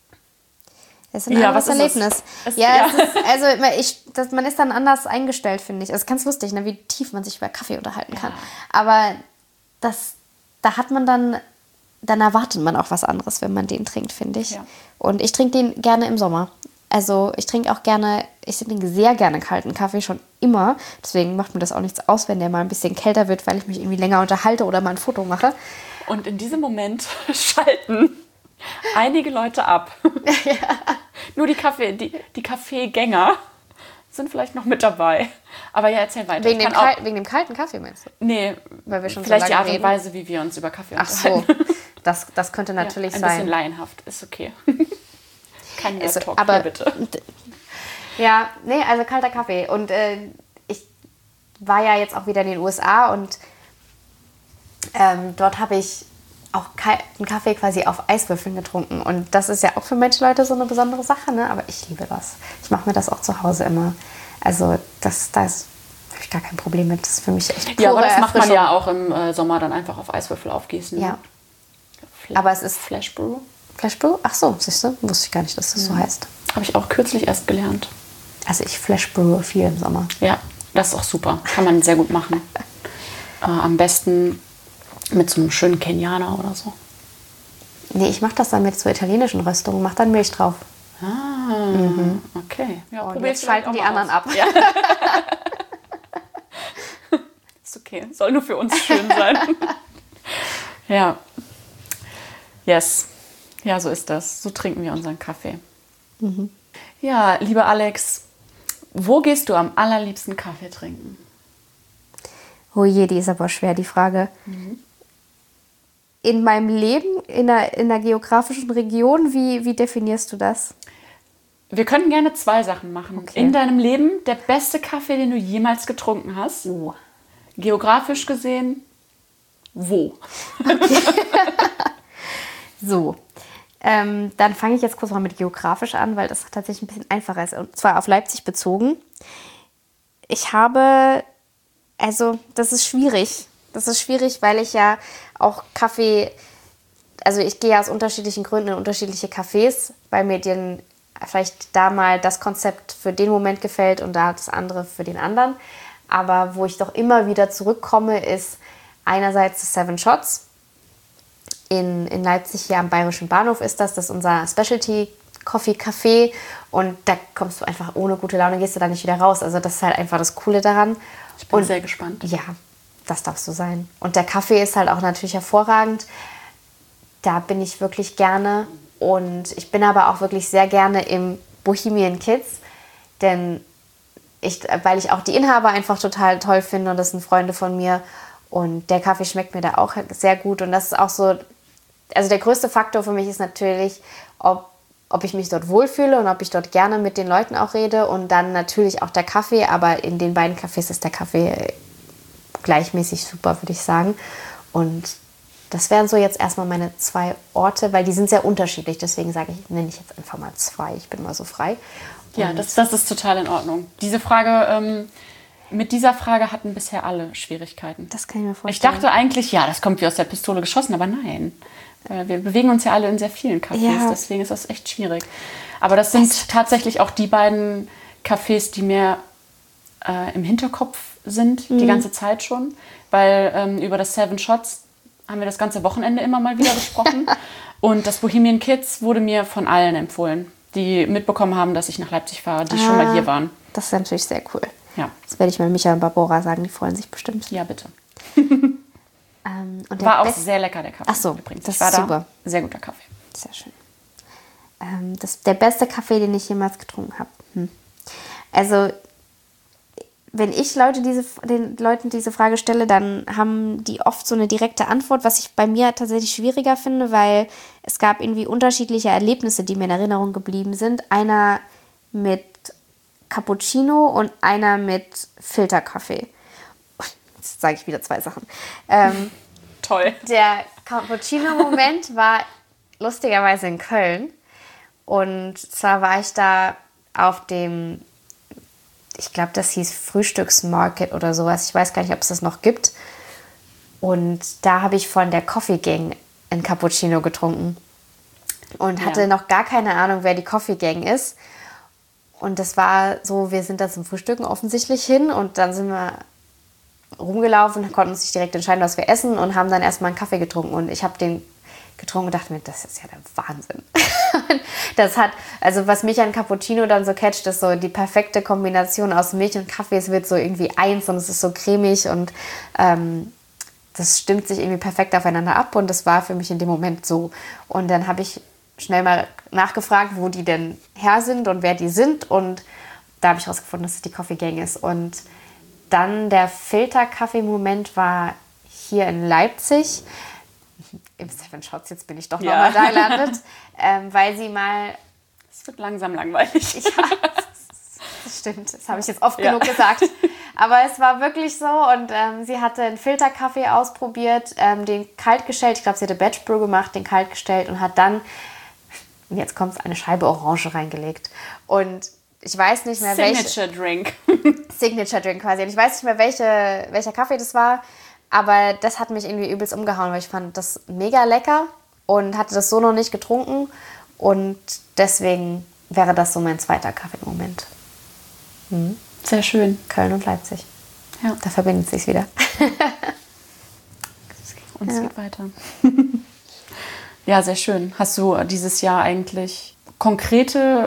Es ist ein Ja, anderes was ist es? Erlebnis. Es- ja, ja. Es ist, also man- ich, das, man ist dann anders eingestellt, finde ich. Es ist ganz lustig, ne, wie tief man sich über Kaffee unterhalten kann. Ja. Aber das, da hat man dann, dann erwartet man auch was anderes, wenn man den trinkt, finde ich. Ja. Und ich trinke den gerne im Sommer. Also ich trinke auch gerne, ich trinke sehr gerne kalten Kaffee, schon immer. Deswegen macht mir das auch nichts aus, wenn der mal ein bisschen kälter wird, weil ich mich irgendwie länger unterhalte oder mal ein Foto mache. und in diesem Moment schalten einige Leute ab. Ja. Nur die Kaffee, die, die Kaffeegänger sind vielleicht noch mit dabei. Aber ja, erzähl weiter. Wegen Ich dem, kann auch- kal- wegen dem kalten Kaffee meinst du? Nee, Weil wir schon so vielleicht die lange Art und reden. Weise, wie wir uns über Kaffee Ach so, unterhalten. das, das könnte natürlich ja, ein sein. bisschen laienhaft, ist okay. Kein Ist- Nerd-Talk aber- hier, bitte. Ja, nee, also kalter Kaffee. Und äh, ich war ja jetzt auch wieder in den U S A und ähm, dort habe ich auch einen Kaffee quasi auf Eiswürfeln getrunken. Und das ist ja auch für manche Leute so eine besondere Sache, ne? Aber ich liebe das. Ich mache mir das auch zu Hause immer. Also das, das habe ich gar kein Problem mit. Das ist für mich echt pure Ja, aber das macht man Erfrischung. ja auch im äh, Sommer dann einfach auf Eiswürfel aufgießen. Ja. Fla- Aber es ist Flash Brew. Flash Brew? Ach so, siehst du? Wusste ich gar nicht, dass das so heißt. Habe ich auch kürzlich erst gelernt. Also ich Flash Brew viel im Sommer. Ja, das ist auch super. Kann man sehr gut machen. Äh, am besten mit so einem schönen Kenianer oder so. Nee, ich mache das dann mit so italienischen Röstungen, mache dann Milch drauf. Ah, okay. Ja, Und probier's jetzt vielleicht schalten auch die mal anderen aus. ab. Ja. Ist okay. Soll nur für uns schön sein. Ja. Yes. Ja, so ist das. So trinken wir unseren Kaffee. Mhm. Ja, lieber Alex, wo gehst du am allerliebsten Kaffee trinken? Oh je, die ist aber schwer, die Frage. Mhm. In meinem Leben, in der, in der geografischen Region, wie, wie definierst du das? Wir können gerne zwei Sachen machen. Okay. In deinem Leben der beste Kaffee, den du jemals getrunken hast. Oh. Geografisch gesehen, wo? So, ähm, dann fange ich jetzt kurz mal mit geografisch an, weil das tatsächlich ein bisschen einfacher ist. Und zwar auf Leipzig bezogen. Ich habe, also das ist schwierig. Das ist schwierig, weil ich ja auch Kaffee, also ich gehe ja aus unterschiedlichen Gründen in unterschiedliche Cafés, weil mir den, vielleicht da mal das Konzept für den Moment gefällt und da das andere für den anderen. Aber wo ich doch immer wieder zurückkomme, ist einerseits das Seven Shots. In, in Leipzig hier am Bayerischen Bahnhof ist das. Das ist unser Specialty Coffee Café. Und da kommst du einfach ohne gute Laune, gehst du da nicht wieder raus. Also das ist halt einfach das Coole daran. Ich bin und sehr gespannt. Ja, das darf so sein. Und der Kaffee ist halt auch natürlich hervorragend. Da bin ich wirklich gerne. Und ich bin aber auch wirklich sehr gerne im Bohemian Kids. Denn ich, weil ich auch die Inhaber einfach total toll finde und das sind Freunde von mir. Und der Kaffee schmeckt mir da auch sehr gut. Und das ist auch so, also der größte Faktor für mich ist natürlich, ob, ob ich mich dort wohlfühle und ob ich dort gerne mit den Leuten auch rede. Und dann natürlich auch der Kaffee. Aber in den beiden Cafés ist der Kaffee gleichmäßig super, würde ich sagen. Und das wären so jetzt erstmal meine zwei Orte, weil die sind sehr unterschiedlich. Deswegen sage ich, nenne ich jetzt einfach mal zwei. Ich bin mal so frei. Ja, das, das ist total in Ordnung. Diese Frage, ähm, mit dieser Frage hatten bisher alle Schwierigkeiten. Das kann ich mir vorstellen. Ich dachte eigentlich, ja, das kommt wie aus der Pistole geschossen, aber nein. Äh, wir bewegen uns ja alle in sehr vielen Cafés, Ja. deswegen ist das echt schwierig. Aber das sind Es- tatsächlich auch die beiden Cafés, die mir äh, im Hinterkopf sind, die ganze Zeit schon. Weil ähm, über das Seven Shots haben wir das ganze Wochenende immer mal wieder besprochen. Und das Bohemian Kids wurde mir von allen empfohlen, die mitbekommen haben, dass ich nach Leipzig fahre, die schon mal hier waren. Das ist natürlich sehr cool. Ja, Das werde ich mal Micha und Barbora sagen, die freuen sich bestimmt. ja bitte. Ähm, und der War auch Best- sehr lecker, der Kaffee. Ach so, übrigens. das Ich war ist da. super. Sehr guter Kaffee. Sehr schön. Ähm, das der beste Kaffee, den ich jemals getrunken habe. Hm. Also, wenn ich Leute diese, den Leuten diese Frage stelle, dann haben die oft so eine direkte Antwort, was ich bei mir tatsächlich schwieriger finde, weil es gab irgendwie unterschiedliche Erlebnisse, die mir in Erinnerung geblieben sind. Einer mit Cappuccino und einer mit Filterkaffee. Jetzt sage ich wieder zwei Sachen. Ähm, Toll. der Cappuccino-Moment war lustigerweise in Köln. Und zwar war ich da auf dem, ich glaube, das hieß Frühstücksmarket oder sowas. Ich weiß gar nicht, ob es das noch gibt. Und da habe ich von der Coffee Gang ein Cappuccino getrunken. Und Ja. hatte noch gar keine Ahnung, wer die Coffee Gang ist. Und das war so, wir sind da zum Frühstücken offensichtlich hin. Und dann sind wir rumgelaufen, konnten uns nicht direkt entscheiden, was wir essen. Und haben dann erstmal einen Kaffee getrunken. Und ich habe den getrunken und dachte mir, das ist ja der Wahnsinn. Das hat, also was mich an Cappuccino dann so catcht, ist so die perfekte Kombination aus Milch und Kaffee. Es wird so irgendwie eins und es ist so cremig und ähm, das stimmt sich irgendwie perfekt aufeinander ab und das war für mich in dem Moment so. Und dann habe ich schnell mal nachgefragt, wo die denn her sind und wer die sind und da habe ich herausgefunden, dass es die Coffee Gang ist. Und dann der Filterkaffee-Moment war hier in Leipzig. Im Seven Shots, jetzt bin ich doch Ja. nochmal da gelandet, ähm, weil sie mal, Es wird langsam langweilig. ja, das stimmt, das habe ich jetzt oft Ja. genug gesagt, Aber es war wirklich so und ähm, sie hatte einen Filterkaffee ausprobiert, ähm, den kalt gestellt. Ich glaube, sie hatte Batch Brew gemacht, den kalt gestellt und hat dann, und jetzt kommt es, eine Scheibe Orange reingelegt. Und ich weiß nicht mehr, welche... Signature Drink. Signature Drink quasi. Und ich weiß nicht mehr, welche, welcher Kaffee das war, aber das hat mich irgendwie übelst umgehauen, weil ich fand das mega lecker und hatte das so noch nicht getrunken. Und deswegen wäre das so mein zweiter Kaffee im Moment. Mhm. Sehr schön. Köln und Leipzig. Ja. Da verbindet es sich wieder. Und es Ja. geht weiter. Ja, sehr schön. Hast du dieses Jahr eigentlich konkrete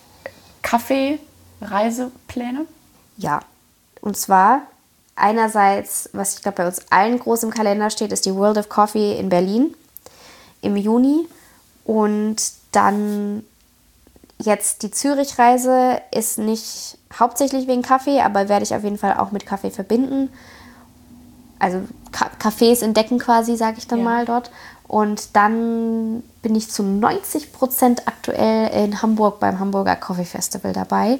Kaffee-Reisepläne? Ja, und zwar einerseits, was ich glaube bei uns allen groß im Kalender steht, ist die World of Coffee in Berlin im Juni. Und dann jetzt die Zürich-Reise ist nicht hauptsächlich wegen Kaffee, aber werde ich auf jeden Fall auch mit Kaffee verbinden. Also Ka- Cafés entdecken quasi, sage ich dann Ja. mal dort. Und dann bin ich zu neunzig Prozent aktuell in Hamburg beim Hamburger Coffee Festival dabei.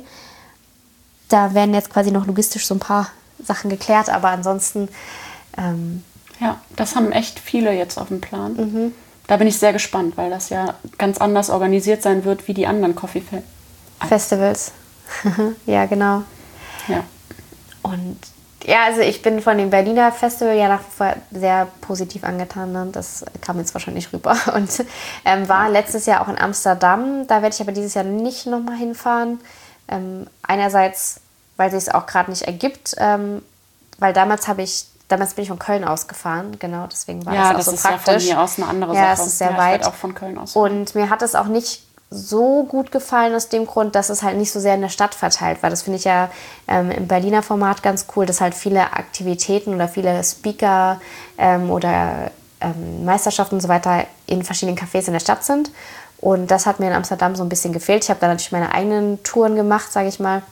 Da werden jetzt quasi noch logistisch so ein paar Sachen geklärt, aber ansonsten... Ähm, Ja, das haben echt viele jetzt auf dem Plan. Mhm. Da bin ich sehr gespannt, weil das ja ganz anders organisiert sein wird wie die anderen Coffee Fe- Festivals. Ja, genau. Ja. Und ja, also ich bin von dem Berliner Festival ja nach wie vor sehr positiv angetan. Ne? Das kam jetzt wahrscheinlich rüber. Und ähm, war letztes Jahr auch in Amsterdam. Da werde ich aber dieses Jahr nicht nochmal hinfahren. Ähm, einerseits, weil es sich auch gerade nicht ergibt. Ähm, weil damals habe ich, damals bin ich von Köln ausgefahren. Genau, deswegen war Ja, das auch das so ist praktisch. ja von hier aus eine andere Ja, Sache. es ist sehr ja, weit. Ich werde auch von Köln aus. Und mir hat es auch nicht so gut gefallen aus dem Grund, dass es halt nicht so sehr in der Stadt verteilt war. Das finde ich ja ähm, im Berliner Format ganz cool, dass halt viele Aktivitäten oder viele Speaker ähm, oder ähm, Meisterschaften und so weiter in verschiedenen Cafés in der Stadt sind. Und das hat mir in Amsterdam so ein bisschen gefehlt. Ich habe da natürlich meine eigenen Touren gemacht, sage ich mal.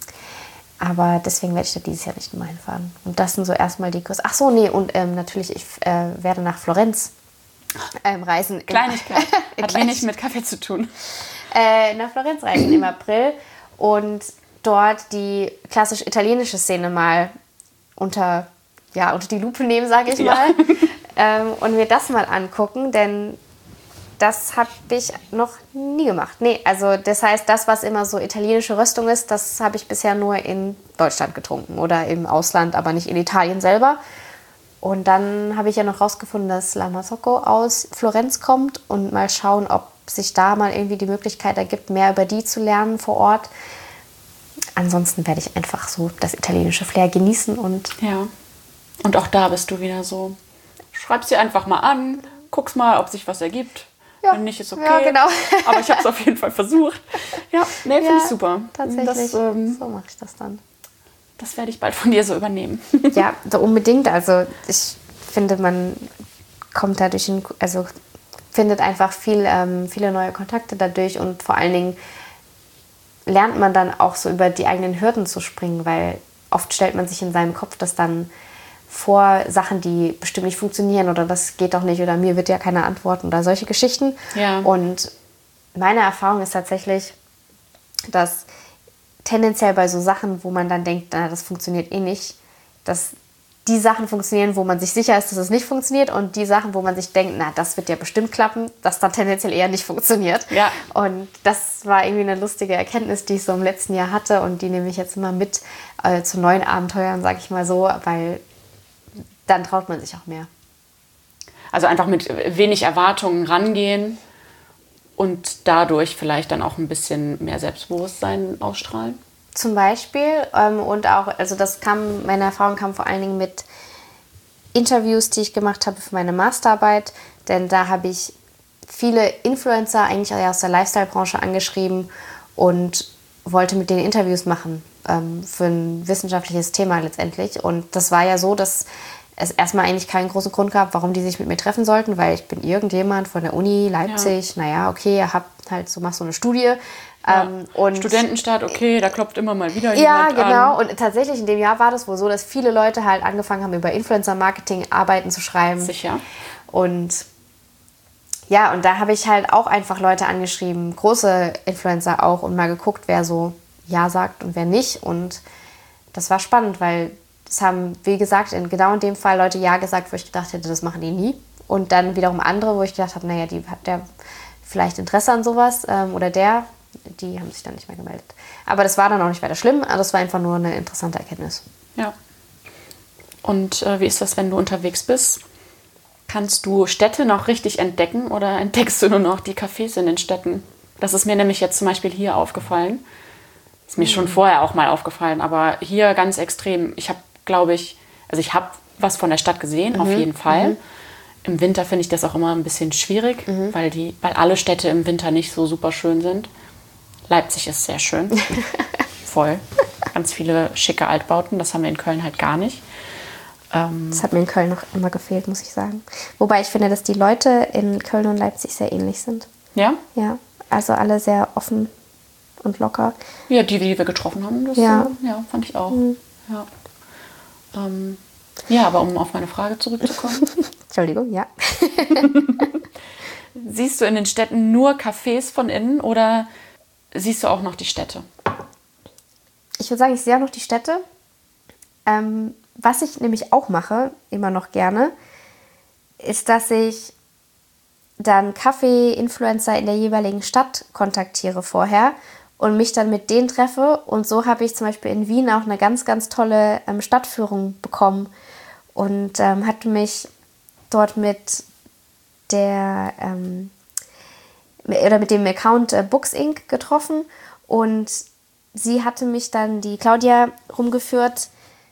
Aber deswegen werde ich da dieses Jahr nicht mehr hinfahren. Und das sind so erstmal die Kurs. Ach so, nee, und ähm, natürlich, ich äh, werde nach Florenz ähm, reisen. im- Kleinigkeit. Hat Kleinigkeit. wenig mit Kaffee zu tun. Äh, nach Florenz reisen im April und dort die klassisch italienische Szene mal unter, ja, unter die Lupe nehmen, sage ich Ja. mal. Ähm, und mir das mal angucken, denn das habe ich noch nie gemacht. Nee, also das heißt, das, was immer so italienische Röstung ist, das habe ich bisher nur in Deutschland getrunken oder im Ausland, aber nicht in Italien selber. Und dann habe ich ja noch rausgefunden, dass La Marzocco aus Florenz kommt und mal schauen, ob sich da mal irgendwie die Möglichkeit ergibt, mehr über die zu lernen vor Ort. Ansonsten werde ich einfach so das italienische Flair genießen und Ja. Und auch da bist du wieder so. Schreib's dir einfach mal an, guck's mal, ob sich was ergibt. Ja. Wenn nicht, ist okay. Ja, genau. Aber ich habe es auf jeden Fall versucht. Ja, nee, finde ja, ich super. Tatsächlich, Das, ähm, so mache ich das dann. das werde ich bald von dir so übernehmen. Ja, so unbedingt. Also ich finde, man kommt dadurch, in, also findet einfach viel, ähm, viele neue Kontakte dadurch und vor allen Dingen lernt man dann auch so über die eigenen Hürden zu springen, weil oft stellt man sich in seinem Kopf das dann vor Sachen, die bestimmt nicht funktionieren oder das geht doch nicht oder mir wird ja keiner antworten oder solche Geschichten. Ja. Und meine Erfahrung ist tatsächlich, dass tendenziell bei so Sachen, wo man dann denkt, na, das funktioniert eh nicht, dass die Sachen funktionieren, wo man sich sicher ist, dass es nicht funktioniert und die Sachen, wo man sich denkt, na, das wird ja bestimmt klappen, dass dann tendenziell eher nicht funktioniert. Ja. Und das war irgendwie eine lustige Erkenntnis, die ich so im letzten Jahr hatte und die nehme ich jetzt immer mit äh, zu neuen Abenteuern, sage ich mal so, weil dann traut man sich auch mehr. Also einfach mit wenig Erwartungen rangehen und dadurch vielleicht dann auch ein bisschen mehr Selbstbewusstsein ausstrahlen. Zum Beispiel ähm, und auch, also das kam, meine Erfahrung kam vor allen Dingen mit Interviews, die ich gemacht habe für meine Masterarbeit, denn da habe ich viele Influencer eigentlich aus der Lifestyle-Branche angeschrieben und wollte mit denen Interviews machen ähm, für ein wissenschaftliches Thema letztendlich. Und das war ja so, dass es erstmal eigentlich keinen großen Grund gab, warum die sich mit mir treffen sollten, weil ich bin irgendjemand von der Uni Leipzig, ja. naja, okay, ihr habt halt so, machst so eine Studie. Ja. Ähm, und Studentenstaat, okay, da klopft immer mal wieder ja, jemand genau. an. Und tatsächlich in dem Jahr war das wohl so, dass viele Leute halt angefangen haben, über Influencer-Marketing Arbeiten zu schreiben. Sicher. Und ja, und da habe ich halt auch einfach Leute angeschrieben, große Influencer auch, und mal geguckt, wer so Ja sagt und wer nicht. Und das war spannend, weil es haben, wie gesagt, in genau in dem Fall Leute Ja gesagt, wo ich gedacht hätte, das machen die nie. Und dann wiederum andere, wo ich gedacht habe, naja, die hat der vielleicht Interesse an sowas ähm, oder der, die haben sich dann nicht mehr gemeldet. Aber das war dann auch nicht weiter schlimm, also das war einfach nur eine interessante Erkenntnis. Ja. Und äh, wie ist das, wenn du unterwegs bist? Kannst du Städte noch richtig entdecken oder entdeckst du nur noch die Cafés in den Städten? Das ist mir nämlich jetzt zum Beispiel hier aufgefallen. Ist mir mhm. schon vorher auch mal aufgefallen, aber hier ganz extrem. Ich habe, glaube ich, also ich habe was von der Stadt gesehen, mhm. auf jeden Fall. Mhm. Im Winter finde ich das auch immer ein bisschen schwierig, mhm. weil, die, weil alle Städte im Winter nicht so super schön sind. Leipzig ist sehr schön. Voll. Ganz viele schicke Altbauten. Das haben wir in Köln halt gar nicht. Ähm das hat mir in Köln noch immer gefehlt, muss ich sagen. Wobei ich finde, dass die Leute in Köln und Leipzig sehr ähnlich sind. Ja? Ja, also alle sehr offen und locker. Ja, die, die wir getroffen haben, das ja. So, ja, fand ich auch. Mhm. Ja. Ähm, ja, aber um auf meine Frage zurückzukommen. Entschuldigung, ja. Siehst du in den Städten nur Cafés von innen oder siehst du auch noch die Städte? Ich würde sagen, ich sehe auch noch die Städte. Ähm, was ich nämlich auch mache, immer noch gerne, ist, dass ich dann Kaffee-Influencer in der jeweiligen Stadt kontaktiere vorher und mich dann mit denen treffe. Und so habe ich zum Beispiel in Wien auch eine ganz, ganz tolle ähm, Stadtführung bekommen und ähm, hatte mich dort mit der ähm, oder mit dem Account äh, Books Incorporated getroffen und sie hatte mich dann, die Claudia, rumgeführt,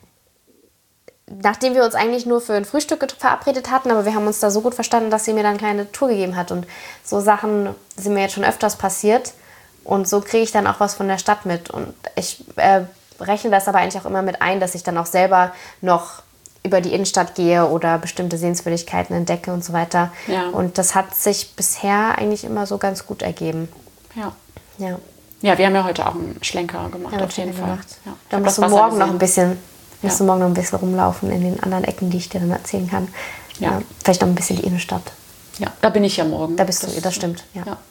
nachdem wir uns eigentlich nur für ein Frühstück verabredet hatten, aber wir haben uns da so gut verstanden, dass sie mir dann eine kleine Tour gegeben hat. Und so Sachen sind mir jetzt schon öfters passiert. Und so kriege ich dann auch was von der Stadt mit. Und ich äh, rechne das aber eigentlich auch immer mit ein, dass ich dann auch selber noch über die Innenstadt gehe oder bestimmte Sehenswürdigkeiten entdecke und so weiter. Ja. Und das hat sich bisher eigentlich immer so ganz gut ergeben. Ja. Ja, ja wir haben ja heute auch einen Schlenker gemacht, ja, auf jeden Fall. Gemacht. Ja. Da musst du morgen noch ein bisschen, musst du morgen noch ein bisschen rumlaufen in den anderen Ecken, die ich dir dann erzählen kann. Ja. Ja, vielleicht noch ein bisschen die Innenstadt. Ja, da bin ich ja morgen. Da bist das, du, das stimmt. Ja. Ja.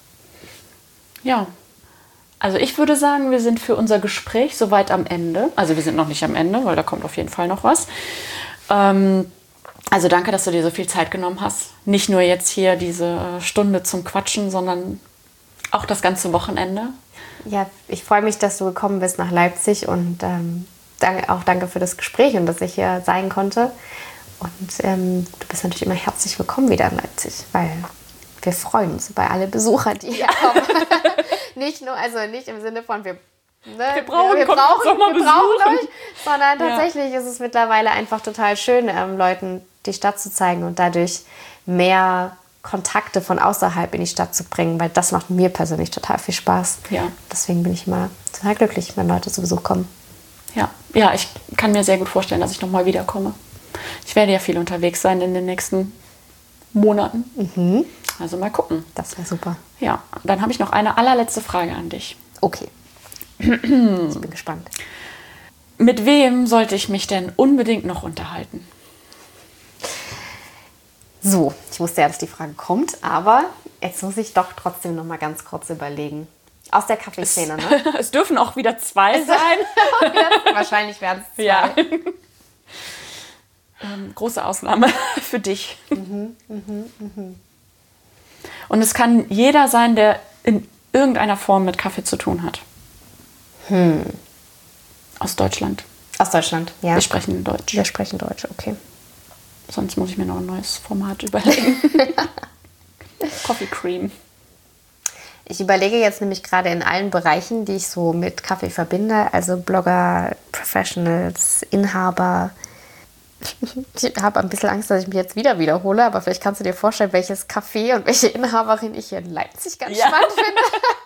ja. Also ich würde sagen, wir sind für unser Gespräch soweit am Ende. Also wir sind noch nicht am Ende, weil da kommt auf jeden Fall noch was. Ähm, also danke, dass du dir so viel Zeit genommen hast. Nicht nur jetzt hier diese Stunde zum Quatschen, sondern auch das ganze Wochenende. Ja, ich freue mich, dass du gekommen bist nach Leipzig und ähm, danke, auch danke für das Gespräch und dass ich hier sein konnte. Und ähm, du bist natürlich immer herzlich willkommen wieder in Leipzig, weil wir freuen uns über alle Besucher, die hier kommen. Nicht nur, also nicht im Sinne von wir, ne, wir brauchen, wir, wir brauchen, wir brauchen euch, sondern ja. tatsächlich ist es mittlerweile einfach total schön, ähm, Leuten die Stadt zu zeigen und dadurch mehr Kontakte von außerhalb in die Stadt zu bringen, weil das macht mir persönlich total viel Spaß. Ja. Deswegen bin ich immer total glücklich, wenn Leute zu Besuch kommen. Ja, ja, ich kann mir sehr gut vorstellen, dass ich nochmal wiederkomme. Ich werde ja viel unterwegs sein in den nächsten Monaten. Mhm. Also mal gucken. Das wäre super. Ja, dann habe ich noch eine allerletzte Frage an dich. Okay. Ich bin gespannt. Mit wem sollte ich mich denn unbedingt noch unterhalten? So, ich wusste ja, dass die Frage kommt, aber jetzt muss ich doch trotzdem noch mal ganz kurz überlegen. Aus der Kaffeeszene, ne? Es dürfen auch wieder zwei sein. Wahrscheinlich werden es zwei. Ja. ähm, große Ausnahme für dich. Mhm, mhm, mhm. Und es kann jeder sein, der in irgendeiner Form mit Kaffee zu tun hat. Hm. Aus Deutschland. Aus Deutschland, ja. Wir sprechen Deutsch. Wir sprechen Deutsch, okay. Sonst muss ich mir noch ein neues Format überlegen. Coffee Cream. Ich überlege jetzt nämlich gerade in allen Bereichen, die ich so mit Kaffee verbinde, also Blogger, Professionals, Inhaber. Ich habe ein bisschen Angst, dass ich mich jetzt wieder wiederhole, aber vielleicht kannst du dir vorstellen, welches Café und welche Inhaberin ich hier in Leipzig ganz ja. spannend finde.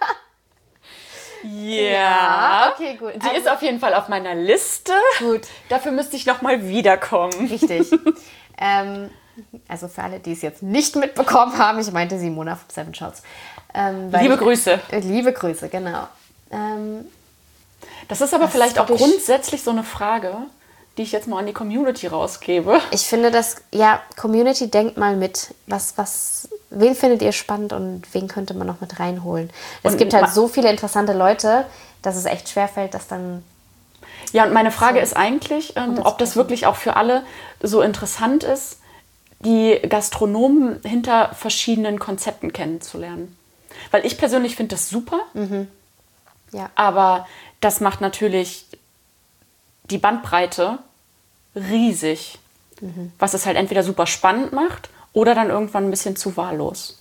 Ja. ja. Okay, gut. Die also, ist auf jeden Fall auf meiner Liste. Gut. Dafür müsste ich noch mal wiederkommen. Richtig. ähm, also für alle, die es jetzt nicht mitbekommen haben, ich meinte Simona von Seven Shots. Ähm, liebe ich, Grüße. Äh, liebe Grüße, genau. Ähm, das ist aber vielleicht auch grundsätzlich so eine Frage, die ich jetzt mal an die Community rausgebe. Ich finde das, ja, Community, denkt mal mit, was, was, wen findet ihr spannend und wen könnte man noch mit reinholen? Es und gibt halt so viele interessante Leute, dass es echt schwerfällt, das dann Ja, und meine Frage So. ist eigentlich, ähm, das ob das Kochen. wirklich auch für alle so interessant ist, die Gastronomen hinter verschiedenen Konzepten kennenzulernen. Weil ich persönlich finde das super, Ja. aber das macht natürlich die Bandbreite riesig, was es halt entweder super spannend macht oder dann irgendwann ein bisschen zu wahllos.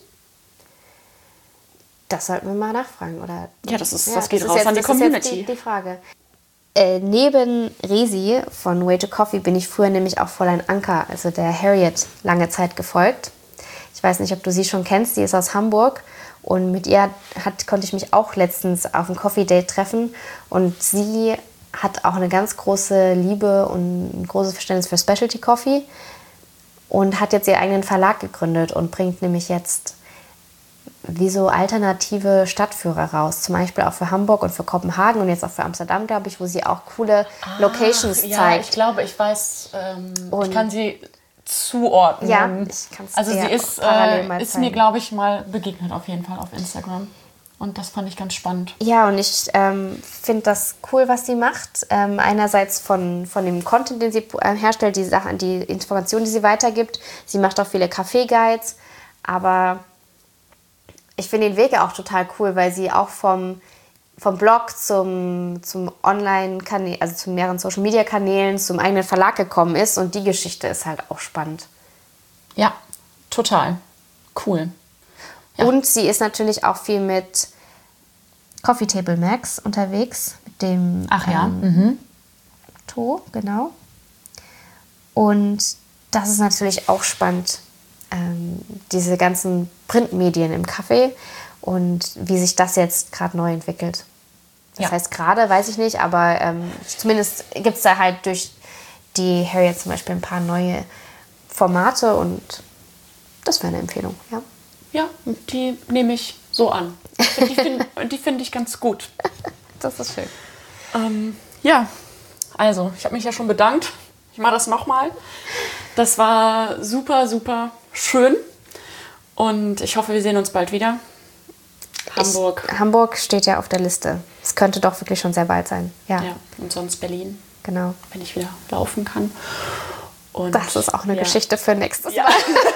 Das sollten wir mal nachfragen, oder? Ja, das ist- das geht ist raus jetzt, an die das ist Community. jetzt die, die Frage. Äh, neben Resi von Way to Coffee bin ich früher nämlich auch Fräulein Anker, also der Harriet, lange Zeit gefolgt. Ich weiß nicht, ob du sie schon kennst, die ist aus Hamburg. Und mit ihr hat, konnte ich mich auch letztens auf ein Coffee-Date treffen. Und sie hat auch eine ganz große Liebe und ein großes Verständnis für Specialty Coffee. Und hat jetzt ihren eigenen Verlag gegründet und bringt nämlich jetzt wie so alternative Stadtführer raus. Zum Beispiel auch für Hamburg und für Kopenhagen und jetzt auch für Amsterdam, glaube ich, wo sie auch coole Locations ja, zeigt. ich glaube, ich weiß, ähm, Und- ich kann sie zuordnen. Ja, ich kann's also dir sie ist, parallel mal äh, ist zeigen. mir, glaube ich, mal begegnet auf jeden Fall auf Instagram. Und das fand ich ganz spannend. Ja, und ich ähm, finde das cool, was sie macht. Ähm, einerseits von, von dem Content, den sie äh, herstellt, die Sachen, die Informationen, die sie weitergibt. Sie macht auch viele Kaffee-Guides, aber ich finde den Weg auch total cool, weil sie auch vom, vom Blog zum, zum Online-Kanal, also zu mehreren Social-Media-Kanälen, zum eigenen Verlag gekommen ist. Und die Geschichte ist halt auch spannend. Ja, total. Cool. Ja. Und sie ist natürlich auch viel mit Coffee Table Max unterwegs, mit dem Ach ja. ähm, Mhm. To, genau. Und das ist natürlich auch spannend, ähm, diese ganzen Printmedien im Kaffee und wie sich das jetzt gerade neu entwickelt. Das Ja. heißt gerade, weiß ich nicht, aber ähm, zumindest gibt es da halt durch die Harriet zum Beispiel ein paar neue Formate und das wäre eine Empfehlung, ja. Ja, die nehme ich so an. Die finde die find ich ganz gut. Das ist schön. Ähm, ja, also ich habe mich ja schon bedankt. Ich mache das nochmal. Das war super, super schön. Und ich hoffe, wir sehen uns bald wieder. Hamburg. Ich, Hamburg steht ja auf der Liste. Es könnte doch wirklich schon sehr bald sein. Ja, Ja, und sonst Berlin, genau. wenn ich wieder laufen kann. Und Das ist auch eine ja. Geschichte für nächstes Ja. Mal.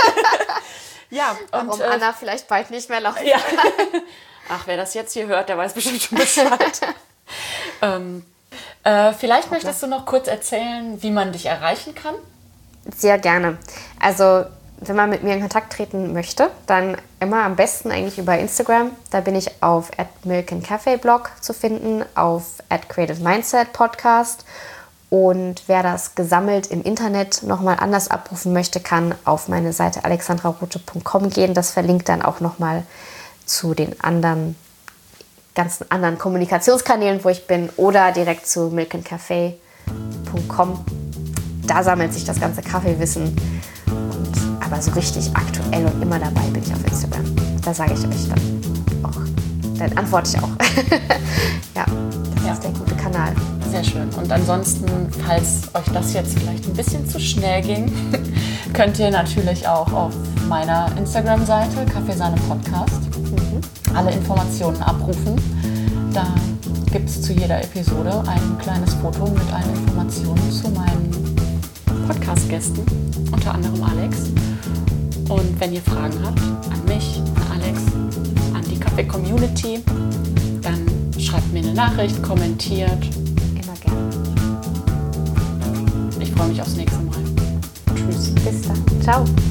Ja, und Warum äh, Anna vielleicht bald nicht mehr laufen ja. Ach, wer das jetzt hier hört, der weiß bestimmt schon Bescheid. ähm, äh, vielleicht möchtest du noch kurz erzählen, wie man dich erreichen kann? Sehr gerne. Also, wenn man mit mir in Kontakt treten möchte, dann immer am besten eigentlich über Instagram. Da bin ich auf at milk and cafe blog zu finden, auf at creative mindset podcast. Und wer das gesammelt im Internet nochmal anders abrufen möchte, kann auf meine Seite alexandrarote punkt com gehen. Das verlinkt dann auch nochmal zu den anderen, ganzen anderen Kommunikationskanälen, wo ich bin, oder direkt zu milk and cafe punkt com. Da sammelt sich das ganze Kaffeewissen. Und, aber so richtig aktuell und immer dabei bin ich auf Instagram. Da sage ich euch dann auch, dann antworte ich auch. Ja, das Ja. ist der gute Kanal. Sehr schön. Und ansonsten, falls euch das jetzt vielleicht ein bisschen zu schnell ging, könnt ihr natürlich auch auf meiner Instagram-Seite Kaffeesahne Podcast alle Informationen abrufen. Da gibt es zu jeder Episode ein kleines Foto mit allen Informationen zu meinen Podcast-Gästen, unter anderem Alex. Und wenn ihr Fragen habt an mich, an Alex, an die Kaffee-Community, dann schreibt mir eine Nachricht, kommentiert. Immer gerne. Ich freue mich aufs nächste Mal. Tschüss. Bis dann. Ciao.